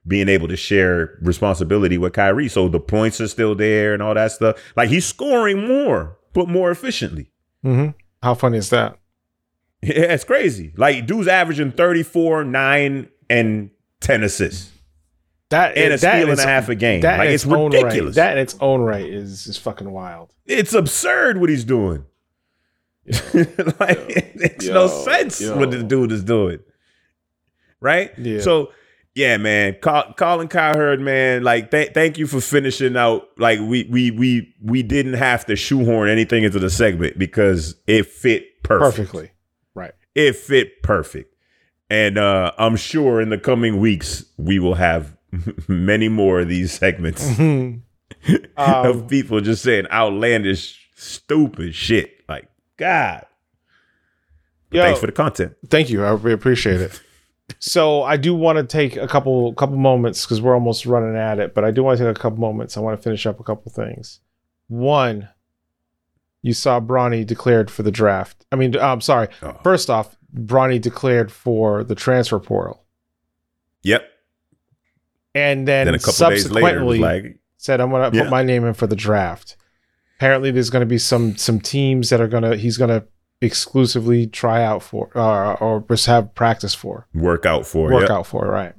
being able to share responsibility with Kyrie. So the points are still there and all that stuff. Like he's scoring more, but more efficiently.
Mm-hmm. How funny is that?
Yeah, it's crazy. Like dude's averaging thirty-four, nine, and ten assists.
That
and a
that
steal and
is,
a half a game.
That
Like
in
it's
its own
ridiculous.
Right, that in its own right is is fucking wild.
It's absurd what he's doing.
Yo,
like
yo,
it makes
yo,
no sense
yo.
what the dude is doing. Right?
Yeah.
So yeah, man. Col- Colin Cowherd, man. Like, th- thank you for finishing out. Like, we we we we didn't have to shoehorn anything into the segment because it fit perfect.
Perfectly. Right.
It fit perfect. And uh, I'm sure in the coming weeks we will have many more of these segments
Mm-hmm. um,
of people just saying outlandish, stupid shit. Like, God. But
yo,
thanks for the content.
Thank you. I really appreciate it. So I do want to take a couple couple moments because we're almost running at it, but I do want to take a couple moments. I want to finish up a couple things. One, you saw Bronny declared for the draft. I mean, I'm sorry.
Oh.
First off, Bronny declared for the transfer portal.
Yep.
And then,
Then a couple days later, it was
subsequently
like,
said, I'm going to
Yeah.
put my name in for the draft. Apparently, there's going to be some some teams that are going to, he's going to exclusively try out for uh, or just have practice for.
work out for
Work
yep.
out for, right.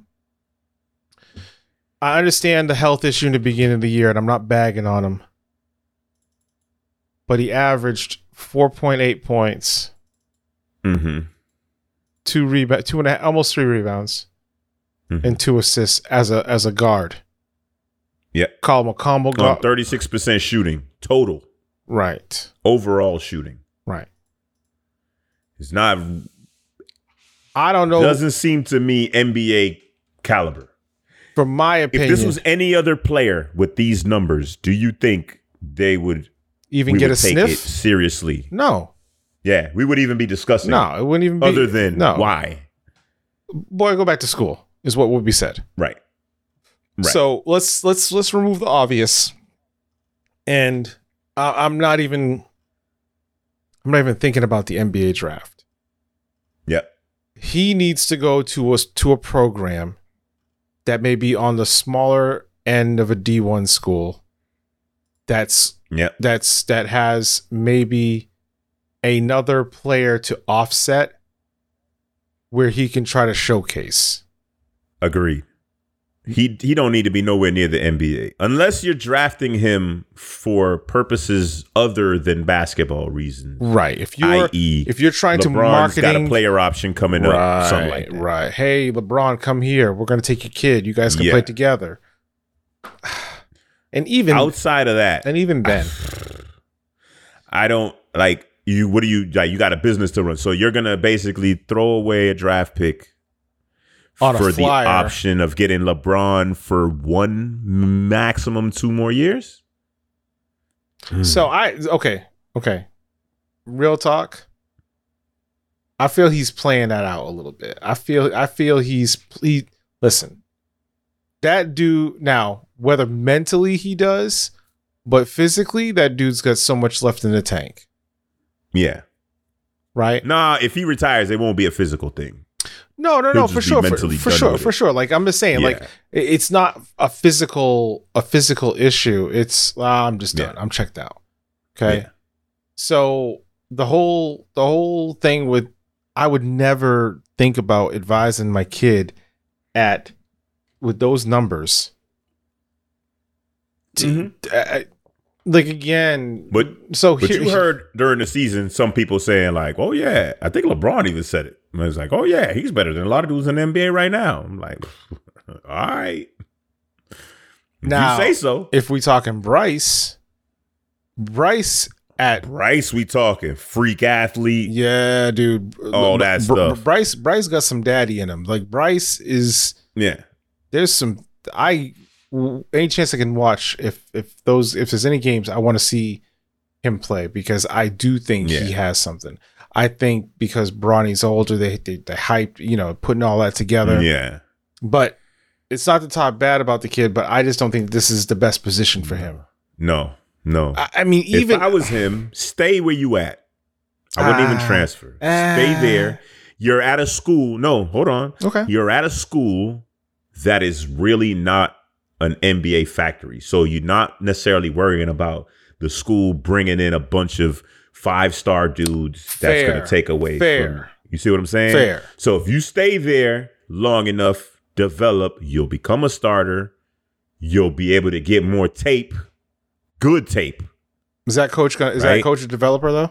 I understand the health issue in the beginning of the year, and I'm not bagging on him. But he averaged four point eight points,
Mm-hmm.
two rebound, two and a half, almost three rebounds,
Mhm.
and two assists as a as a guard.
Yep.
Call him a combo
On
guard.
thirty-six percent shooting total,
Right,
overall shooting.
right.
It's not,
I don't know.
doesn't seem to me N B A caliber.
From my opinion,
If this was any other player with these numbers, do you think they would
even
we
get
would
a
take
sniff?
it seriously?
No,
Yeah, we would even be discussing
no, it wouldn't even be.
other than
no.
why.
Boy, go back to school is what would be said.
Right. Right.
So let's let's let's remove the obvious, and uh, I'm not even I'm not even thinking about the N B A draft.
Yep.
He needs to go to a to a program that may be on the smaller end of a D one school. That's
Yep.
that's that has maybe another player to offset where he can try to showcase.
Agreed. He he don't need to be nowhere near the N B A unless you're drafting him for purposes other than basketball reasons.
Right. If you're
that is,
if you're trying to
LeBron's got a
marketing
player option coming up, something like that.
right. Hey, LeBron, come here. We're gonna take your kid. You guys can
Yeah.
play together. And even
Outside of that,
and even then,
I don't like you. What do you like? You got a business to run, so you're gonna basically throw away a draft pick
on a
for the
flyer.
option of getting LeBron for one, maximum two more years.
So I okay, okay. Real talk. I feel he's playing that out a little bit. I feel I feel he's he listen. That dude now, whether mentally he does, but physically, that dude's got so much left in the tank.
Yeah.
Right?
Nah, if he retires, it won't be a physical thing.
No, no,
He'll
no,
just
for
be
sure, for,
mentally
for
done
sure,
with
for
it.
sure. Like I'm just saying,
Yeah.
like it- it's not a physical, a physical issue. It's ah, I'm just done.
Yeah.
I'm checked out. Okay.
Yeah.
So the whole, the whole thing with, I would never think about advising my kid at with those numbers. To, uh, like again,
But
so
But
here,
you heard during the season some people saying like, "Oh yeah," I think LeBron even said it. And it's like, "Oh yeah, he's better than a lot of dudes in the N B A right now." I'm like, "All right, if
Now-
you say so."
if we talking Bryce, Bryce at
Bryce, we talking freak athlete.
yeah, dude,
All that stuff.
Bryce, Bryce got some daddy in him. Like Bryce is.
Yeah,
There's some I any chance I can watch if if those if there's any games I want to see him play because I do think
Yeah.
he has something. I think because Bronny's older, they they they hyped, you know, putting all that together.
yeah.
But it's not to talk bad about the kid, but I just don't think this is the best position for him.
No, no.
I, I mean, even
if I was him, stay where you at. I wouldn't even
Ah,
transfer.
ah.
Stay there. You're at a school. No, hold on.
okay,
You're at a school that is really not an N B A factory. So you're not necessarily worrying about the school bringing in a bunch of five-star dudes that's going to take away.
Fair.
From, you see what I'm saying?
Fair.
So if you stay there long enough, develop, you'll become a starter. You'll be able to get more tape, good tape.
Is that coach gonna, is
right?
that coach a developer though?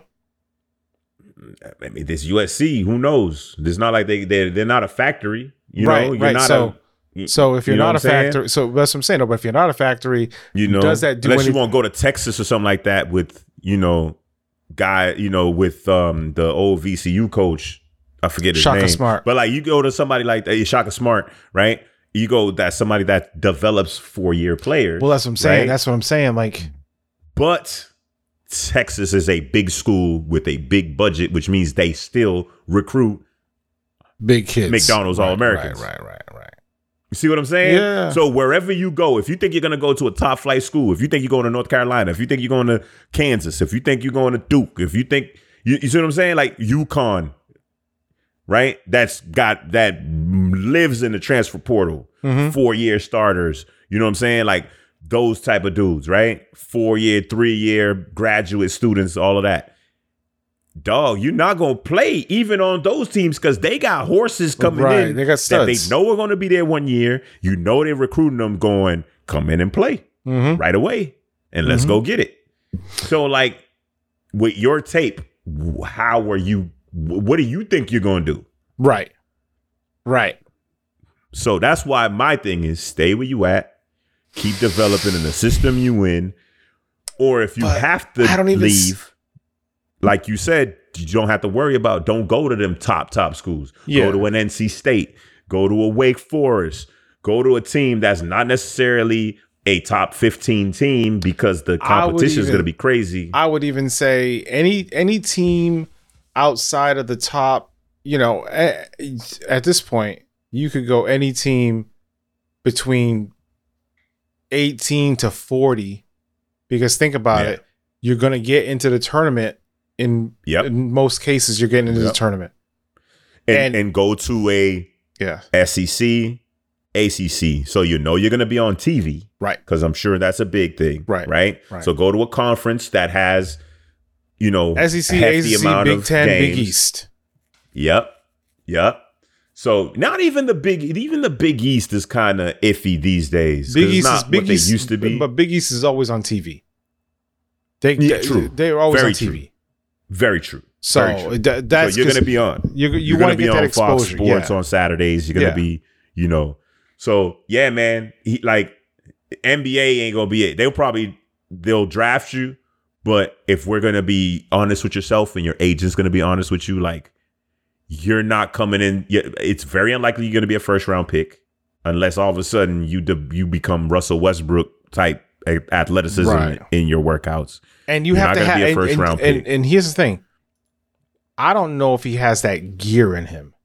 I mean, this U S C, who knows? It's not like they they're, they're not a factory. You
right,
know, you're
right.
not
so,
a,
so if you're
you know
not a
saying?
factory, so that's what I'm saying. No, but if you're not a factory,
you know,
does that do
unless
anything?
you won't go to Texas or something like that with, you know, guy, you know, with um the old V C U coach, I forget his
Shaka
name.
Smart.
But like you go to somebody like that, Shaka Smart, right? You go that somebody that develops four year players.
Well, that's what I'm saying.
Right?
That's what I'm saying. Like,
but Texas is a big school with a big budget, which means they still recruit
big kids,
McDonald's
right,
All-Americans.
Right, right, right, right.
You see what I'm saying?
Yeah.
So wherever you go, if you think you're going to go to a top flight school, if you think you're going to North Carolina, if you think you're going to Kansas, if you think you're going to Duke, if you think, you, you see what I'm saying? Like UConn, right? That's got, that lives in the transfer portal,
Mm-hmm.
four-year starters. You know what I'm saying? Like those type of dudes, right? Four-year, three-year graduate students, all of that. Dog, you're not going to play even on those teams because they got horses coming
Right,
in
they got
that they
studs.
know are going to be there one year. You know they're recruiting them going, come in and play
Mm-hmm.
right away and let's
Mhm.
go get it. So like with your tape, how are you, what do you think you're going to do?
Right, right.
So that's why my thing is stay where you at, keep developing in the system you in, or if you
But
have to
I don't even
leave,
s-
like you said, you don't have to worry about, don't go to them top, top schools.
Yeah.
Go to an N C State, go to a Wake Forest, go to a team that's not necessarily a top fifteen team because the
I would
competition is
even-
going to be crazy.
I would even say any any team outside of the top, you know, at, at this point, you could go any team between eighteen to forty, because think about
Yeah.
it, you're going to get into the tournament. In,
Yep.
in most cases, you're getting into
Yep.
the tournament.
and,
and-
and go to a
Yeah,
S E C, A C C. So you know you're going to be on T V.
right.
Because I'm sure that's a big thing.
Right,
Right.
right.
So go to a conference that has, you know,
S E C,
hefty
A C C,
amount
Big
of
Ten, Big
games.
East.
Yep. Yep. So not even the big, even the Big East is kind of iffy these days. 'cause
Big
it's
East
not
is Big
what
East
they used to be.
but Big East is always on T V. They,
Yeah,
they
true.
They're always
Very
on T V.
true. Very true.
So
Very true.
th- that's
so you're
'cause
going to be on.
You you
You're
want
going
to
to be
get that
on Fox
exposure.
Sports
Yeah.
on Saturdays. You're going to
Yeah.
be, you know. So yeah, man. He, like N B A ain't gonna be it. They'll probably they'll draft you, but if we're gonna be honest with yourself and your agent's gonna be honest with you, like you're not coming in. It's very unlikely you're gonna be a first round pick unless all of a sudden you de- you become Russell Westbrook type athleticism
Right.
in your workouts.
And you
You're
have
not
to
gonna
have
be a
and,
first
and,
round
and,
pick.
and here's the thing. I don't know if he has that gear in him,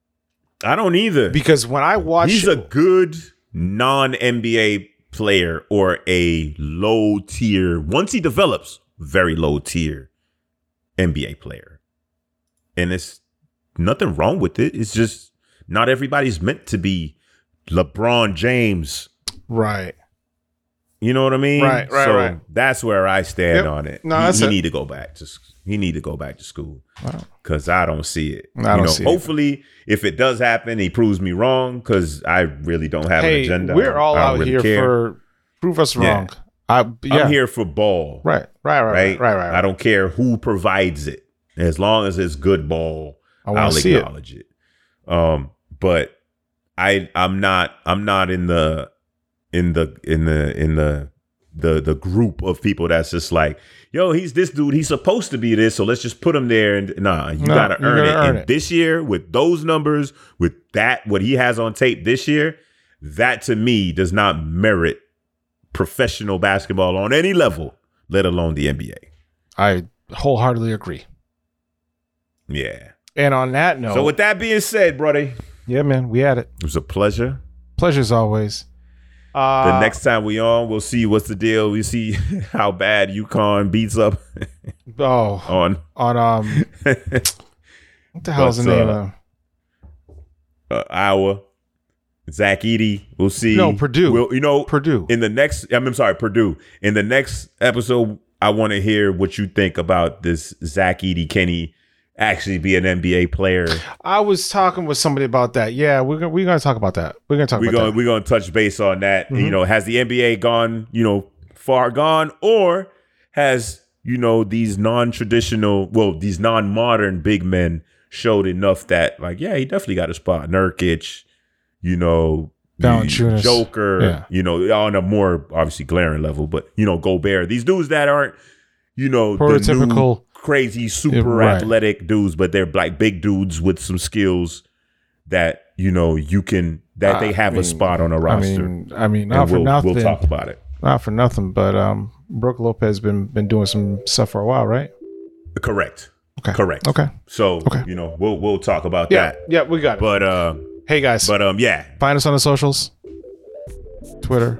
I don't either.
because when I watch,
He's a good non N B A player or a low tier, once he develops, very low tier N B A player. And it's nothing wrong with it. It's just not everybody's meant to be LeBron James.
right,
You know what I mean?
Right, right,
so
right.
that's where I stand
Yep.
on it.
No,
he
that's
he
it.
need to go back to s- he need to go back to school
Wow.
because I don't see it.
I
you
don't
know,
see it.
hopefully, if it does happen, he proves me wrong because I really don't have an
hey,
agenda.
we're all
I don't
out
really
here
care.
for prove us
Yeah.
wrong. I yeah,
I'm here for ball.
right, right, right, right,
Right?
right, right.
I don't care who provides it. As long as it's good ball,
I wanna
I'll
see it.
acknowledge it. Um, but I I'm not I'm not in the in the in the in the the the group of people that's just like, yo, he's this dude, he's supposed to be this, so let's just put him there. And nah, you
No,
gotta
you
earn
gotta
it.
earn
and
it.
this year, with those numbers, with that, what he has on tape this year, that to me does not merit professional basketball on any level, let alone the N B A.
I wholeheartedly agree.
Yeah.
And on that note,
So with that being said, brother,
yeah, man, we had it.
it was a pleasure.
Pleasure as always. Uh,
The next time we on, we'll see what's the deal. We see how bad UConn beats up
oh
on
on um what the hell's the
What's,
name
uh,
of
uh, Iowa. Zach Edey. We'll see.
No, Purdue.
We'll, you know,
Purdue.
In the next, I'm sorry, Purdue. In the next episode, I want to hear what you think about this Zach Edey. Can he actually be an N B A player?
I was talking with somebody about that. Yeah, we're gonna, we're going to talk about that. We're going to talk
we're
about
gonna,
that.
We're going to touch base on that.
Mm-hmm.
You know, has the N B A gone, you know, far gone, or has, you know, these non-traditional, well, these non-modern big men showed enough that, like, yeah, he definitely got a spot. Nurkic, you know,
Valanciunas.
Joker,
yeah.
you know, on a more obviously glaring level, but, you know, Gobert. These dudes that aren't, you know,
prototypical,
the new crazy, super
right.
athletic dudes, but they're like big dudes with some skills that, you know, you can, that they have
I mean,
a spot on a roster.
I mean, I mean not for
we'll,
nothing.
We'll talk about it.
Not for nothing, but um, Brooke Lopez been been doing some stuff for a while, right?
Correct.
Okay.
Correct.
Okay.
So,
okay.
you know, we'll we'll talk about
yeah.
that.
Yeah, we got it.
But uh,
hey guys.
But um, yeah.
Find us on the socials. Twitter,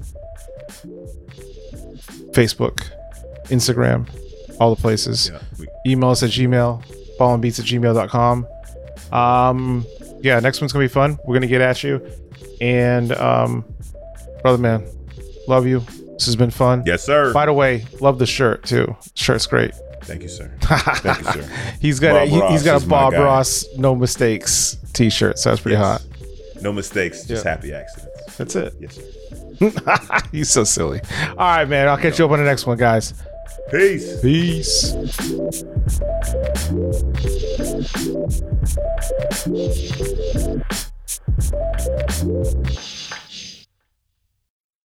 Facebook, Instagram, all the places.
Yeah, we-
Email us at Gmail, ballandbeats at gmail dot com. Um, yeah, next one's gonna be fun. We're gonna get at you. And um, brother man, love you. This has been fun.
Yes, sir.
By the way, love the shirt too. Shirt's great.
Thank you, sir. Thank you, sir.
he's got
Bob
a, he,
Ross
he's got
is
a
my
Bob
guy.
Ross no mistakes t-shirt, so that's pretty
Yes.
hot.
No mistakes, just
Yeah.
happy accidents.
That's it.
Yes, sir.
He's so silly. All right, man. I'll catch you up on the next one, guys.
Peace.
Peace.